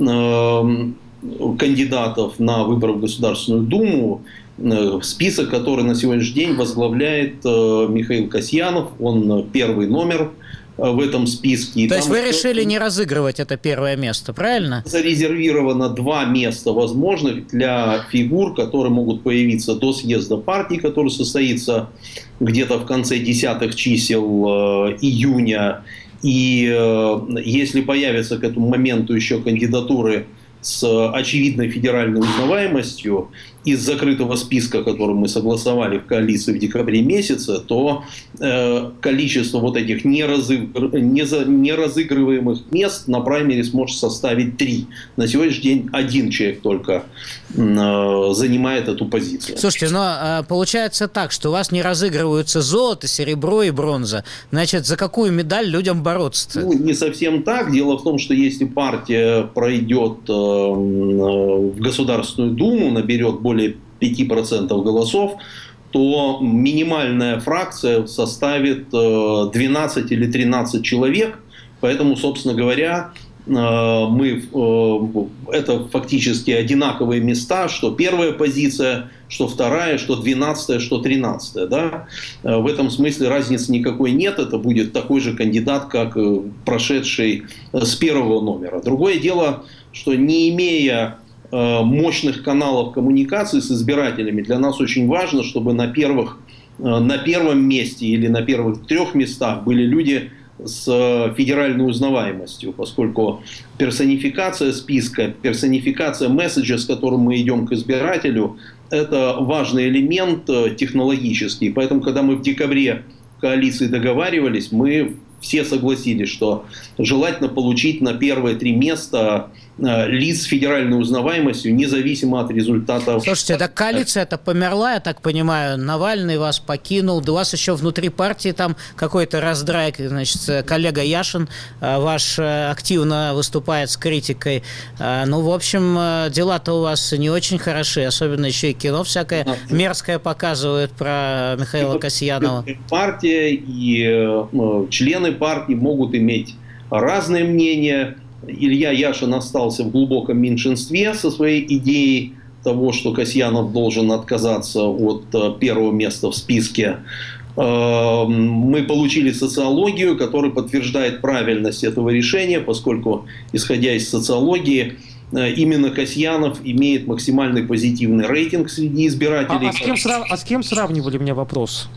кандидатов на выборы в Государственную Думу, список, который на сегодняшний день возглавляет Михаил Касьянов, он первый номер в этом списке. То есть вы решили не разыгрывать это первое место, правильно? Зарезервировано 2 места возможных для фигур, которые могут появиться до съезда партии, который состоится где-то в конце 10-х чисел июня. И если появятся к этому моменту еще кандидатуры с очевидной федеральной узнаваемостью из закрытого списка, который мы согласовали в коалиции в декабре месяце, то количество этих неразыгрываемых мест на праймерис может составить 3. На сегодняшний день 1 человек только занимает эту позицию. Слушайте, но получается так, что у вас не разыгрываются золото, серебро и бронза. Значит, за какую медаль людям бороться-то? Не совсем так. Дело в том, что если партия пройдет в Государственную Думу, наберет более 5% голосов, то минимальная фракция составит 12 или 13 человек. Поэтому, собственно говоря, это фактически одинаковые места, что первая позиция, что вторая, что 12-я, что 13-я. Да? В этом смысле разницы никакой нет. Это будет такой же кандидат, как прошедший с первого номера. Другое дело, что не имея мощных каналов коммуникации с избирателями, для нас очень важно, чтобы на первом месте или на первых 3 местах были люди с федеральной узнаваемостью, поскольку персонификация списка, персонификация месседжа, с которым мы идем к избирателю, это важный элемент технологический. Поэтому, когда мы в декабре в коалиции договаривались, мы все согласились, что желательно получить на первые 3 места лиц с федеральной узнаваемостью, независимо от результатов. Слушайте, эта коалиция-то померла, я так понимаю. Навальный вас покинул, да у вас еще внутри партии там какой-то раздрай, значит, коллега Яшин ваш активно выступает с критикой. Ну, в общем, дела-то у вас не очень хороши, особенно еще и кино всякое мерзкое показывают про Михаила Касьянова. Партия и члены партии могут иметь разные мнения. Илья Яшин остался в глубоком меньшинстве со своей идеей того, что Касьянов должен отказаться от первого места в списке. Мы получили социологию, которая подтверждает правильность этого решения, поскольку, исходя из социологии, именно Касьянов имеет максимальный позитивный рейтинг среди избирателей. А с кем сравнивали, у меня вопрос?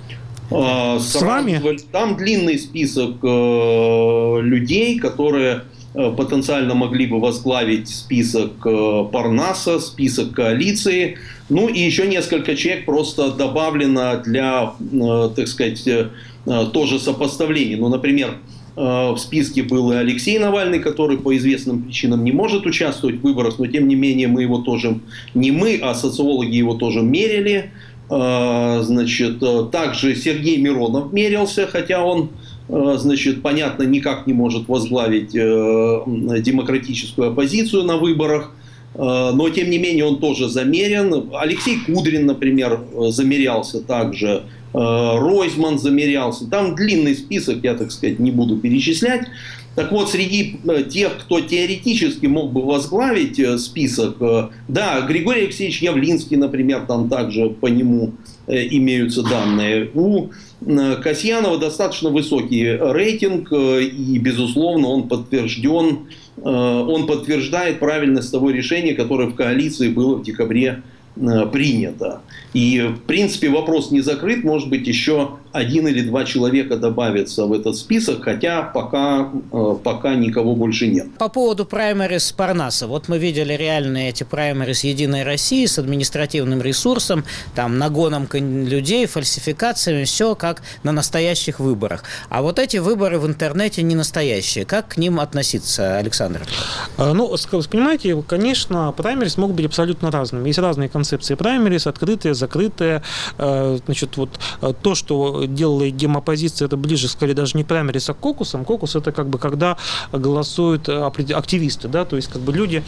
С вами? Там длинный список людей, которые потенциально могли бы возглавить список Парнаса, список коалиции. Ну и еще несколько человек просто добавлено для, так сказать, тоже сопоставлений. Ну, например, в списке был и Алексей Навальный, который по известным причинам не может участвовать в выборах, но тем не менее мы его тоже, не мы, а социологи его тоже мерили. Значит, также Сергей Миронов мерился, хотя он, значит, понятно, никак не может возглавить демократическую оппозицию на выборах, но тем не менее он тоже замерен. Алексей Кудрин, например, замерялся также, Ройзман замерялся. Там длинный список, я, так сказать, не буду перечислять. Так вот, среди тех, кто теоретически мог бы возглавить список, да, Григорий Алексеевич Явлинский, например, там также по нему имеются данные. У Касьянова достаточно высокий рейтинг, и, безусловно, он подтверждает правильность того решения, которое в коалиции было в декабре принято. И, в принципе, вопрос не закрыт. Может быть, еще 1 или 2 человека добавятся в этот список, хотя пока никого больше нет. По поводу праймериз Парнаса. Вот мы видели реальные эти праймериз Единой России с административным ресурсом, там, нагоном людей, фальсификациями, все как на настоящих выборах. А вот эти выборы в интернете не настоящие. Как к ним относиться, Александр? Ну, понимаете, конечно, праймериз могут быть абсолютно разными. Есть разные концепции праймериз, открытые, закрытые. Значит, вот то, что делала гемопозиция, это ближе, скорее, даже не праймериз, а кокусом. Кокус – это как бы когда голосуют активисты, да, то есть как бы люди,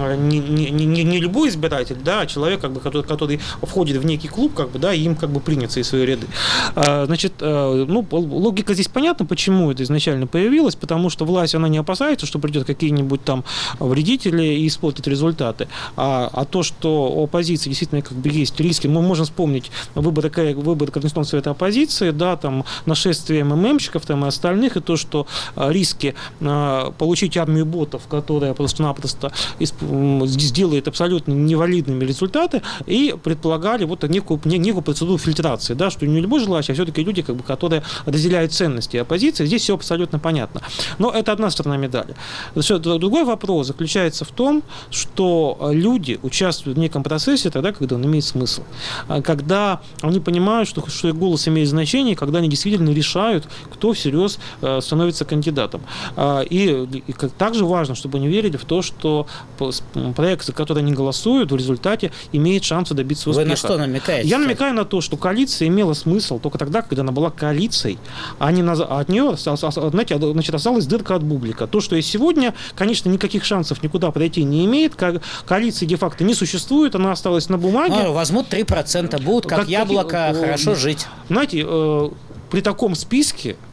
не любой избиратель, да, а человек, как бы, который входит в некий клуб, как бы, да, и им как бы принято из свои ряды. Значит, ну, логика здесь понятна, почему это изначально появилось, потому что власть, она не опасается, что придет какие-нибудь там вредители и испортят результаты. А то, что у оппозиции действительно как бы есть риски, мы можем вспомнить выборы Координационного совета оппозиции, да, там нашествие МММщиков там, и остальных, и то, что риски получить армию ботов, которая просто-напросто сделает абсолютно невалидными результаты, и предполагали вот некую процедуру фильтрации, да, что не любой желающий, а все-таки люди, как бы, которые разделяют ценности оппозиции. Здесь все абсолютно понятно. Но это одна сторона медали. Другой вопрос заключается в том, что люди участвуют в неком процессе тогда, когда он имеет смысл. Когда они понимают, что их голос имеет значение, когда они действительно решают, кто всерьез становится кандидатом. И также важно, чтобы они верили в то, что проект, за который они голосуют, в результате имеет шансы добиться успеха. Вы на что намекаете? Я намекаю на то, что коалиция имела смысл только тогда, когда она была коалицией, а от нее, знаете, значит, осталась дырка от бублика. То, что есть сегодня, конечно, никаких шансов никуда пройти не имеет. Коалиции де-факто не существует, она осталась на бумаге. Ну, возьмут 3%, будут как яблоко, хорошо жить. Знаете, при таком списке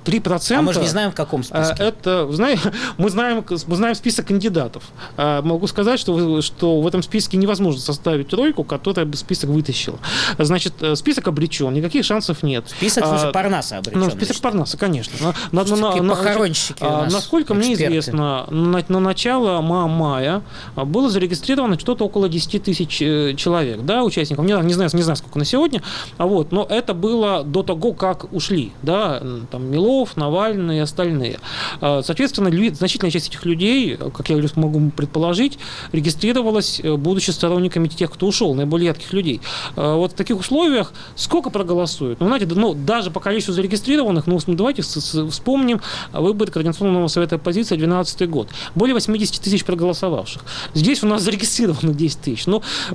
3%. А мы же не знаем, в каком списке. Это, мы знаем список кандидатов. Могу сказать, что в этом списке невозможно составить тройку, которая бы список вытащила. Значит, список обречен, никаких шансов нет. Список Парнаса обречен. Ну, список Парнаса, конечно. Похоронщики у нас, насколько мне известно, на начало мая было зарегистрировано что-то около 10 тысяч человек, да, участников. Не знаю, сколько на сегодня, но это было до того, как ушли, да, там Милов, Навальный и остальные. Соответственно, значительная часть этих людей, как я могу предположить, регистрировалась, будучи сторонниками тех, кто ушел, наиболее ярких людей. Вот в таких условиях сколько проголосуют? Даже по количеству зарегистрированных, давайте вспомним выборы Координационного совета оппозиции 2012 год. Более 80 тысяч проголосовавших. Здесь у нас зарегистрировано 10 тысяч.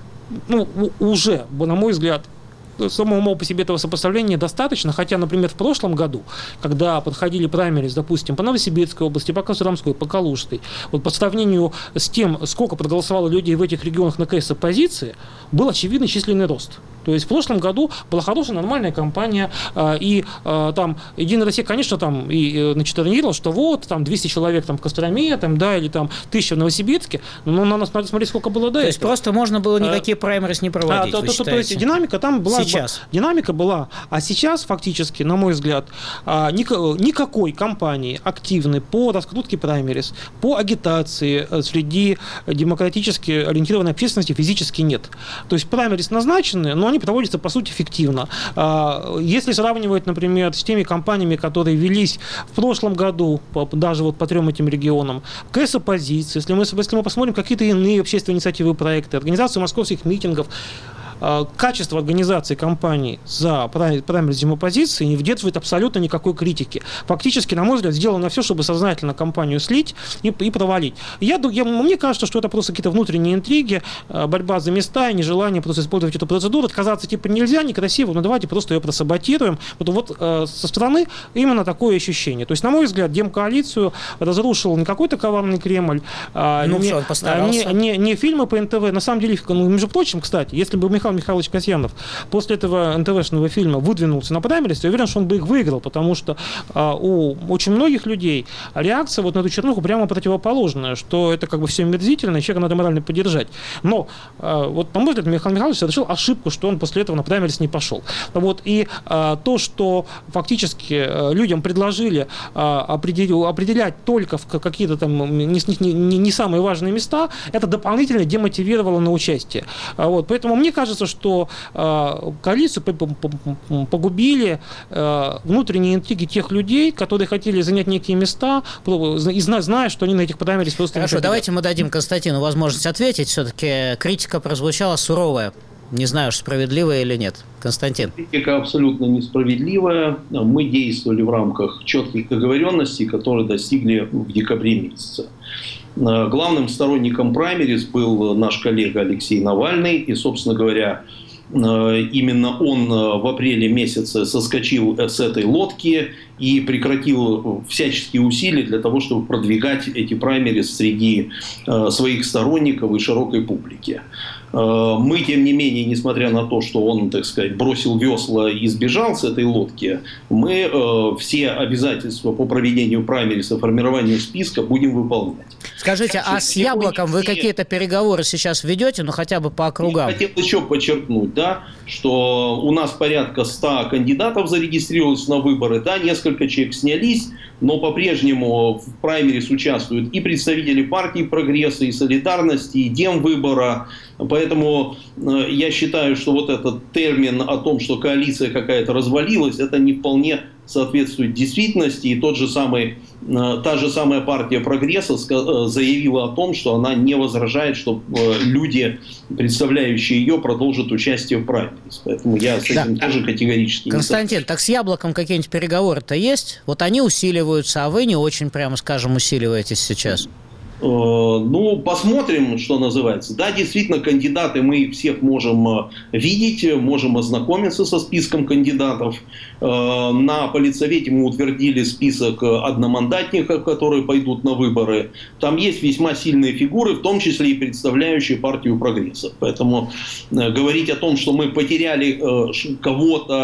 Уже, на мой взгляд, самому по себе этого сопоставления достаточно, хотя, например, в прошлом году, когда подходили праймерис, допустим, по Новосибирской области, по Костромской, по Калужской, вот по сравнению с тем, сколько проголосовало людей в этих регионах на КС оппозиции, был очевидный численный рост. То есть в прошлом году была хорошая, нормальная кампания, и там Единая Россия, конечно, там и транслировала, что вот, там 200 человек там в Костроме, там, да, или там 1000 в Новосибирске, но надо смотреть, сколько было до этого. То есть просто можно было никакие праймерис не проводить, то есть динамика там была. Сейчас. Динамика была. А сейчас, фактически, на мой взгляд, никакой кампании активной по раскрутке праймерис, по агитации среди демократически ориентированной общественности физически нет. То есть праймерис назначены, но они проводятся, по сути, фиктивно. Если сравнивать, например, с теми кампаниями, которые велись в прошлом году, даже вот по 3 этим регионам, КС оппозиции, если мы посмотрим какие-то иные общественные инициативы, проекты, организацию московских митингов, качество организации кампании за праймерис оппозиции не выдерживает абсолютно никакой критики. Фактически, на мой взгляд, сделано все, чтобы сознательно кампанию слить и провалить. Мне кажется, что это просто какие-то внутренние интриги, борьба за места и нежелание просто использовать эту процедуру. Отказаться нельзя, некрасиво, давайте просто ее просаботируем. Со стороны именно такое ощущение. То есть, на мой взгляд, демкоалицию разрушил не какой-то коварный Кремль, не фильмы по НТВ. На самом деле, между прочим, кстати, если бы Михаил Михайлович Касьянов после этого НТВшного фильма выдвинулся на праймерис, я уверен, что он бы их выиграл, потому что у очень многих людей реакция на эту чернуху прямо противоположная, что это все омерзительно, и человека надо морально поддержать. Но, на мой взгляд, Михаил Михайлович совершил ошибку, что он после этого на праймерис не пошел. И то, что фактически людям предложили определять только в какие-то там не самые важные места, это дополнительно демотивировало на участие. Поэтому мне кажется, что коалицию погубили внутренние интриги тех людей, которые хотели занять некие места, зная, что они на этих праймерис просто... Хорошо, давайте мы дадим Константину возможность ответить. Все-таки критика прозвучала суровая. Не знаю, справедливая или нет. Константин. Критика абсолютно несправедливая. Мы действовали в рамках четких договоренностей, которые достигли в декабре месяце. Главным сторонником праймерис был наш коллега Алексей Навальный. И, собственно говоря, именно он в апреле месяце соскочил с этой лодки и прекратил всяческие усилия для того, чтобы продвигать эти праймерис среди своих сторонников и широкой публики. Мы, тем не менее, несмотря на то, что он, так сказать, бросил весла и сбежал с этой лодки, мы все обязательства по проведению праймериса, формированию списка будем выполнять. Скажите, а с Яблоком вы какие-то переговоры сейчас ведете, хотя бы по округам? Я хотел еще подчеркнуть, что у нас порядка 100 кандидатов зарегистрировалось на выборы, несколько человек снялись, но по-прежнему в праймерис участвуют и представители партии Прогресса, и Солидарности, и Демвыбора. Поэтому я считаю, что этот термин о том, что коалиция какая-то развалилась, это не вполне соответствует действительности. И та же самая партия Прогресса заявила о том, что она не возражает, что люди, представляющие ее, продолжат участие в праймерис. Поэтому я с этим тоже категорически не согласен. Константин, так с Яблоком какие-нибудь переговоры-то есть? Они усиливаются, а вы не очень, прямо скажем, усиливаетесь сейчас. Посмотрим, что называется. Да, действительно, кандидаты мы всех можем видеть, можем ознакомиться со списком кандидатов. На политсовете мы утвердили список одномандатников, которые пойдут на выборы. Там есть весьма сильные фигуры, в том числе и представляющие партию Прогресса. Поэтому говорить о том, что мы потеряли кого-то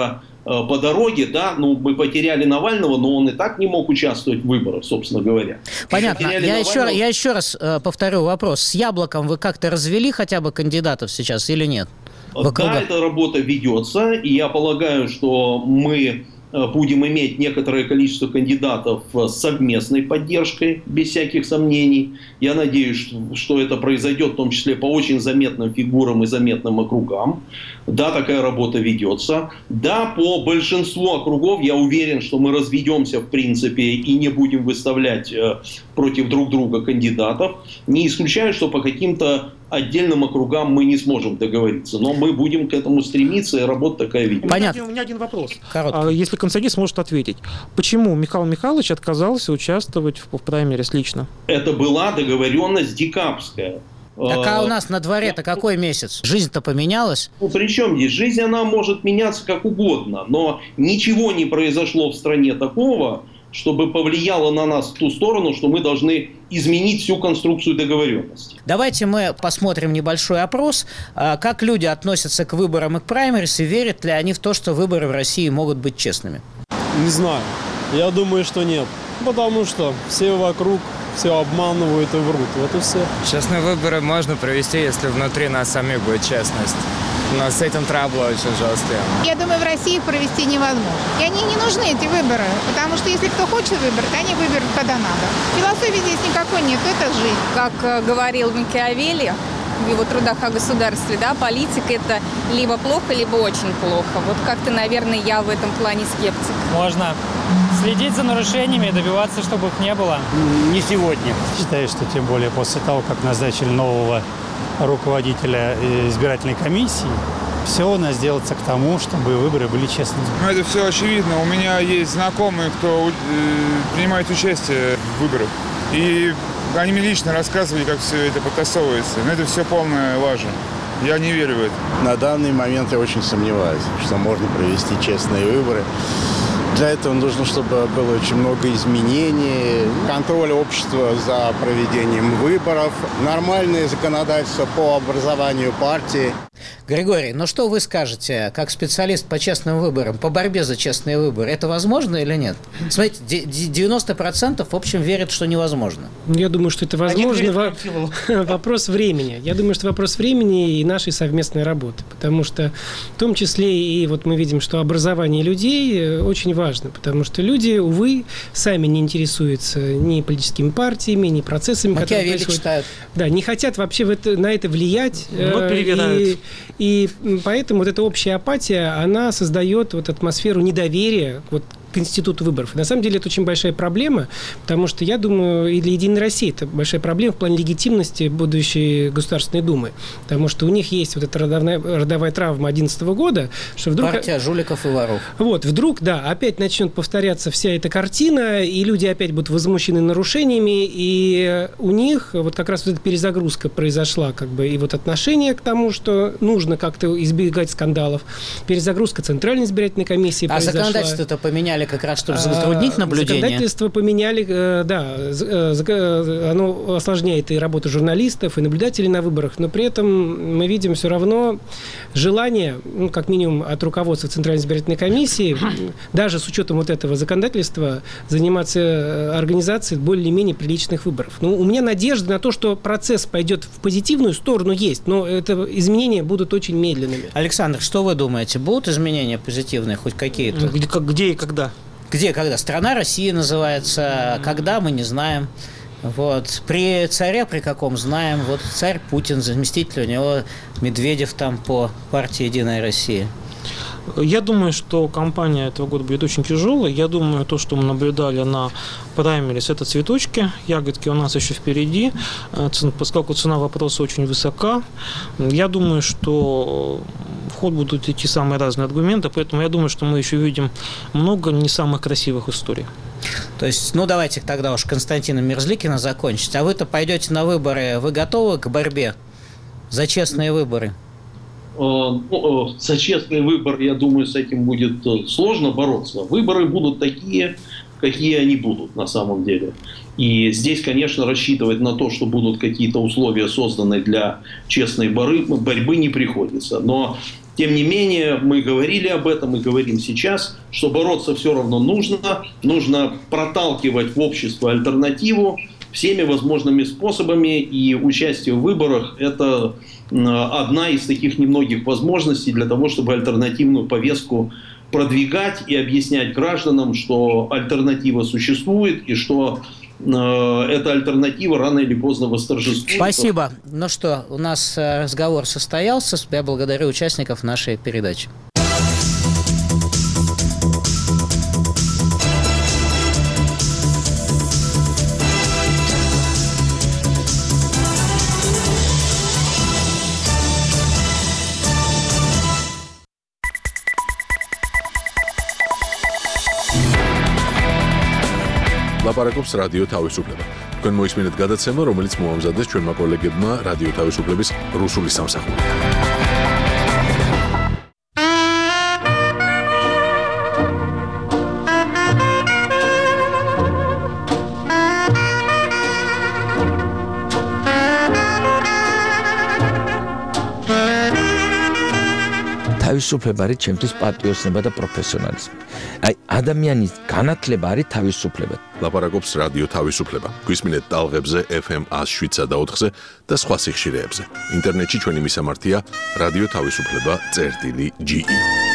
по дороге, да, ну, мы потеряли Навального, но он и так не мог участвовать в выборах, собственно говоря. Понятно. Я еще раз повторю вопрос. С Яблоком вы как-то развели хотя бы кандидатов сейчас или нет? Да, эта работа ведется, и я полагаю, что мы будем иметь некоторое количество кандидатов с совместной поддержкой, без всяких сомнений. Я надеюсь, что это произойдет в том числе по очень заметным фигурам и заметным округам. Да, такая работа ведется. Да, по большинству округов я уверен, что мы разведемся в принципе и не будем выставлять против друг друга кандидатов. Не исключаю, что по каким-то отдельным округам мы не сможем договориться. Но мы будем к этому стремиться, и работа такая ведется. Понятно. У меня один вопрос. Короткий. Если консерватор сможет ответить. Почему Михаил Михайлович отказался участвовать в праймерис лично? Это была договоренность декабрьская. Так а у нас на дворе-то какой месяц? Жизнь-то поменялась? Ну, причем здесь? Жизнь, она может меняться как угодно. Но ничего не произошло в стране такого, чтобы повлияло на нас в ту сторону, что мы должны изменить всю конструкцию договоренности. Давайте мы посмотрим небольшой опрос. Как люди относятся к выборам и к праймерис, и верят ли они в то, что выборы в России могут быть честными? Не знаю. Я думаю, что нет. Потому что все вокруг все обманывают и врут. Вот и все. Честные выборы можно провести, если внутри нас самих будет честность. Но с этим траблы очень жесткие. Я думаю, в России их провести невозможно. И они не нужны, эти выборы. Потому что если кто хочет выбрать, они выберут, когда надо. Философии здесь никакой нет, это жизнь. Как говорил Макиавелли в его трудах о государстве, да, политика – это либо плохо, либо очень плохо. Вот как-то, наверное, я в этом плане скептик. Можно следить за нарушениями и добиваться, чтобы их не было. Не сегодня. Считаю, что тем более после того, как назначили нового руководителя избирательной комиссии, все у нас делается к тому, чтобы выборы были честными. Ну, это все очевидно. У меня есть знакомые, кто принимает участие в выборах. И они мне лично рассказывали, как все это потасовывается. Но это все полная лажа. Я не верю в это. На данный момент я очень сомневаюсь, что можно провести честные выборы. Для этого нужно, чтобы было очень много изменений, контроль общества за проведением выборов, нормальное законодательство по образованию партии. Григорий, ну что вы скажете, как специалист по честным выборам, по борьбе за честные выборы? Это возможно или нет? Смотрите, 90% в общем верят, что невозможно. Я думаю, что это возможно. Вопрос времени. Я думаю, что вопрос времени и нашей совместной работы. Потому что в том числе и вот мы видим, что образование людей очень важно. Потому что люди, увы, сами не интересуются ни политическими партиями, ни процессами, которые происходят. Читают. Да, не хотят вообще на это влиять. И поэтому вот эта общая апатия, она создает вот атмосферу недоверия вот к институту выборов. И на самом деле это очень большая проблема, потому что, я думаю, и для «Единой России» это большая проблема в плане легитимности будущей Государственной Думы. Потому что у них есть вот эта родовая травма 2011 года, что вдруг... Партия жуликов и воров. Вот, вдруг, да, опять начнет повторяться вся эта картина, и люди опять будут возмущены нарушениями, и у них вот как раз вот эта перезагрузка произошла, как бы, и вот отношение к тому, что нужно как-то избегать скандалов. Перезагрузка Центральной избирательной комиссии произошла. А законодательство-то поменяли как раз, чтобы затруднить наблюдение. Законодательство поменяли, да, оно осложняет и работу журналистов, и наблюдателей на выборах, но при этом мы видим все равно желание, ну, как минимум от руководства Центральной избирательной комиссии, даже с учетом вот этого законодательства, заниматься организацией более-менее приличных выборов. Ну, у меня надежда на то, что процесс пойдет в позитивную сторону есть, но это изменения будут очень медленными. Александр, что вы думаете, будут изменения позитивные, хоть какие-то? Где и когда? Где, когда? Страна Россия называется. Когда, мы не знаем. Вот. При царе, при каком, знаем. Вот царь Путин, заместитель у него Медведев там по партии «Единая Россия». Я думаю, что кампания этого года будет очень тяжелой. Я думаю, то, что мы наблюдали на праймерис, это цветочки. Ягодки у нас еще впереди, поскольку цена вопроса очень высока. Я думаю, что в ход будут идти самые разные аргументы, поэтому я думаю, что мы еще видим много не самых красивых историй. То есть, ну давайте тогда уж Константина Мерзликина закончить. А вы-то пойдете на выборы, вы готовы к борьбе за честные выборы? За честный выбор, я думаю, с этим будет сложно бороться. Выборы будут такие, какие они будут на самом деле. И здесь, конечно, рассчитывать на то, что будут какие-то условия созданы для честной борьбы, не приходится. Но Тем не менее, мы говорили об этом и говорим сейчас, что бороться все равно нужно. Нужно проталкивать в общество альтернативу всеми возможными способами. И участие в выборах – это одна из таких немногих возможностей для того, чтобы альтернативную повестку продвигать и объяснять гражданам, что альтернатива существует и что эта альтернатива рано или поздно восторжествует. Спасибо. Ну что, у нас разговор состоялся. Я благодарю участников нашей передачи. ლაპარაკობს რადიო თავისუფლება. თქვენ მოისმინეთ გადაცემა, რომელიც მოამზადეს ჩვენმა კოლეგებმა რადიო თავისუფლების რუსული სამსახური. თავისუფლება არის ჩემთვის პატრიოტიზმი და პროფესიონალიზმი. აი, ადამიანის განათლება არის თავისუფლება. ლაპარაკობს რადიო თავისუფლება. გვისმინეთ ტალღებზე FM 107 და 4-ზე და სხვა სიხშირეებზე. ინტერნეტში ჩვენი მისამართია რადიო თავისუფლება.ge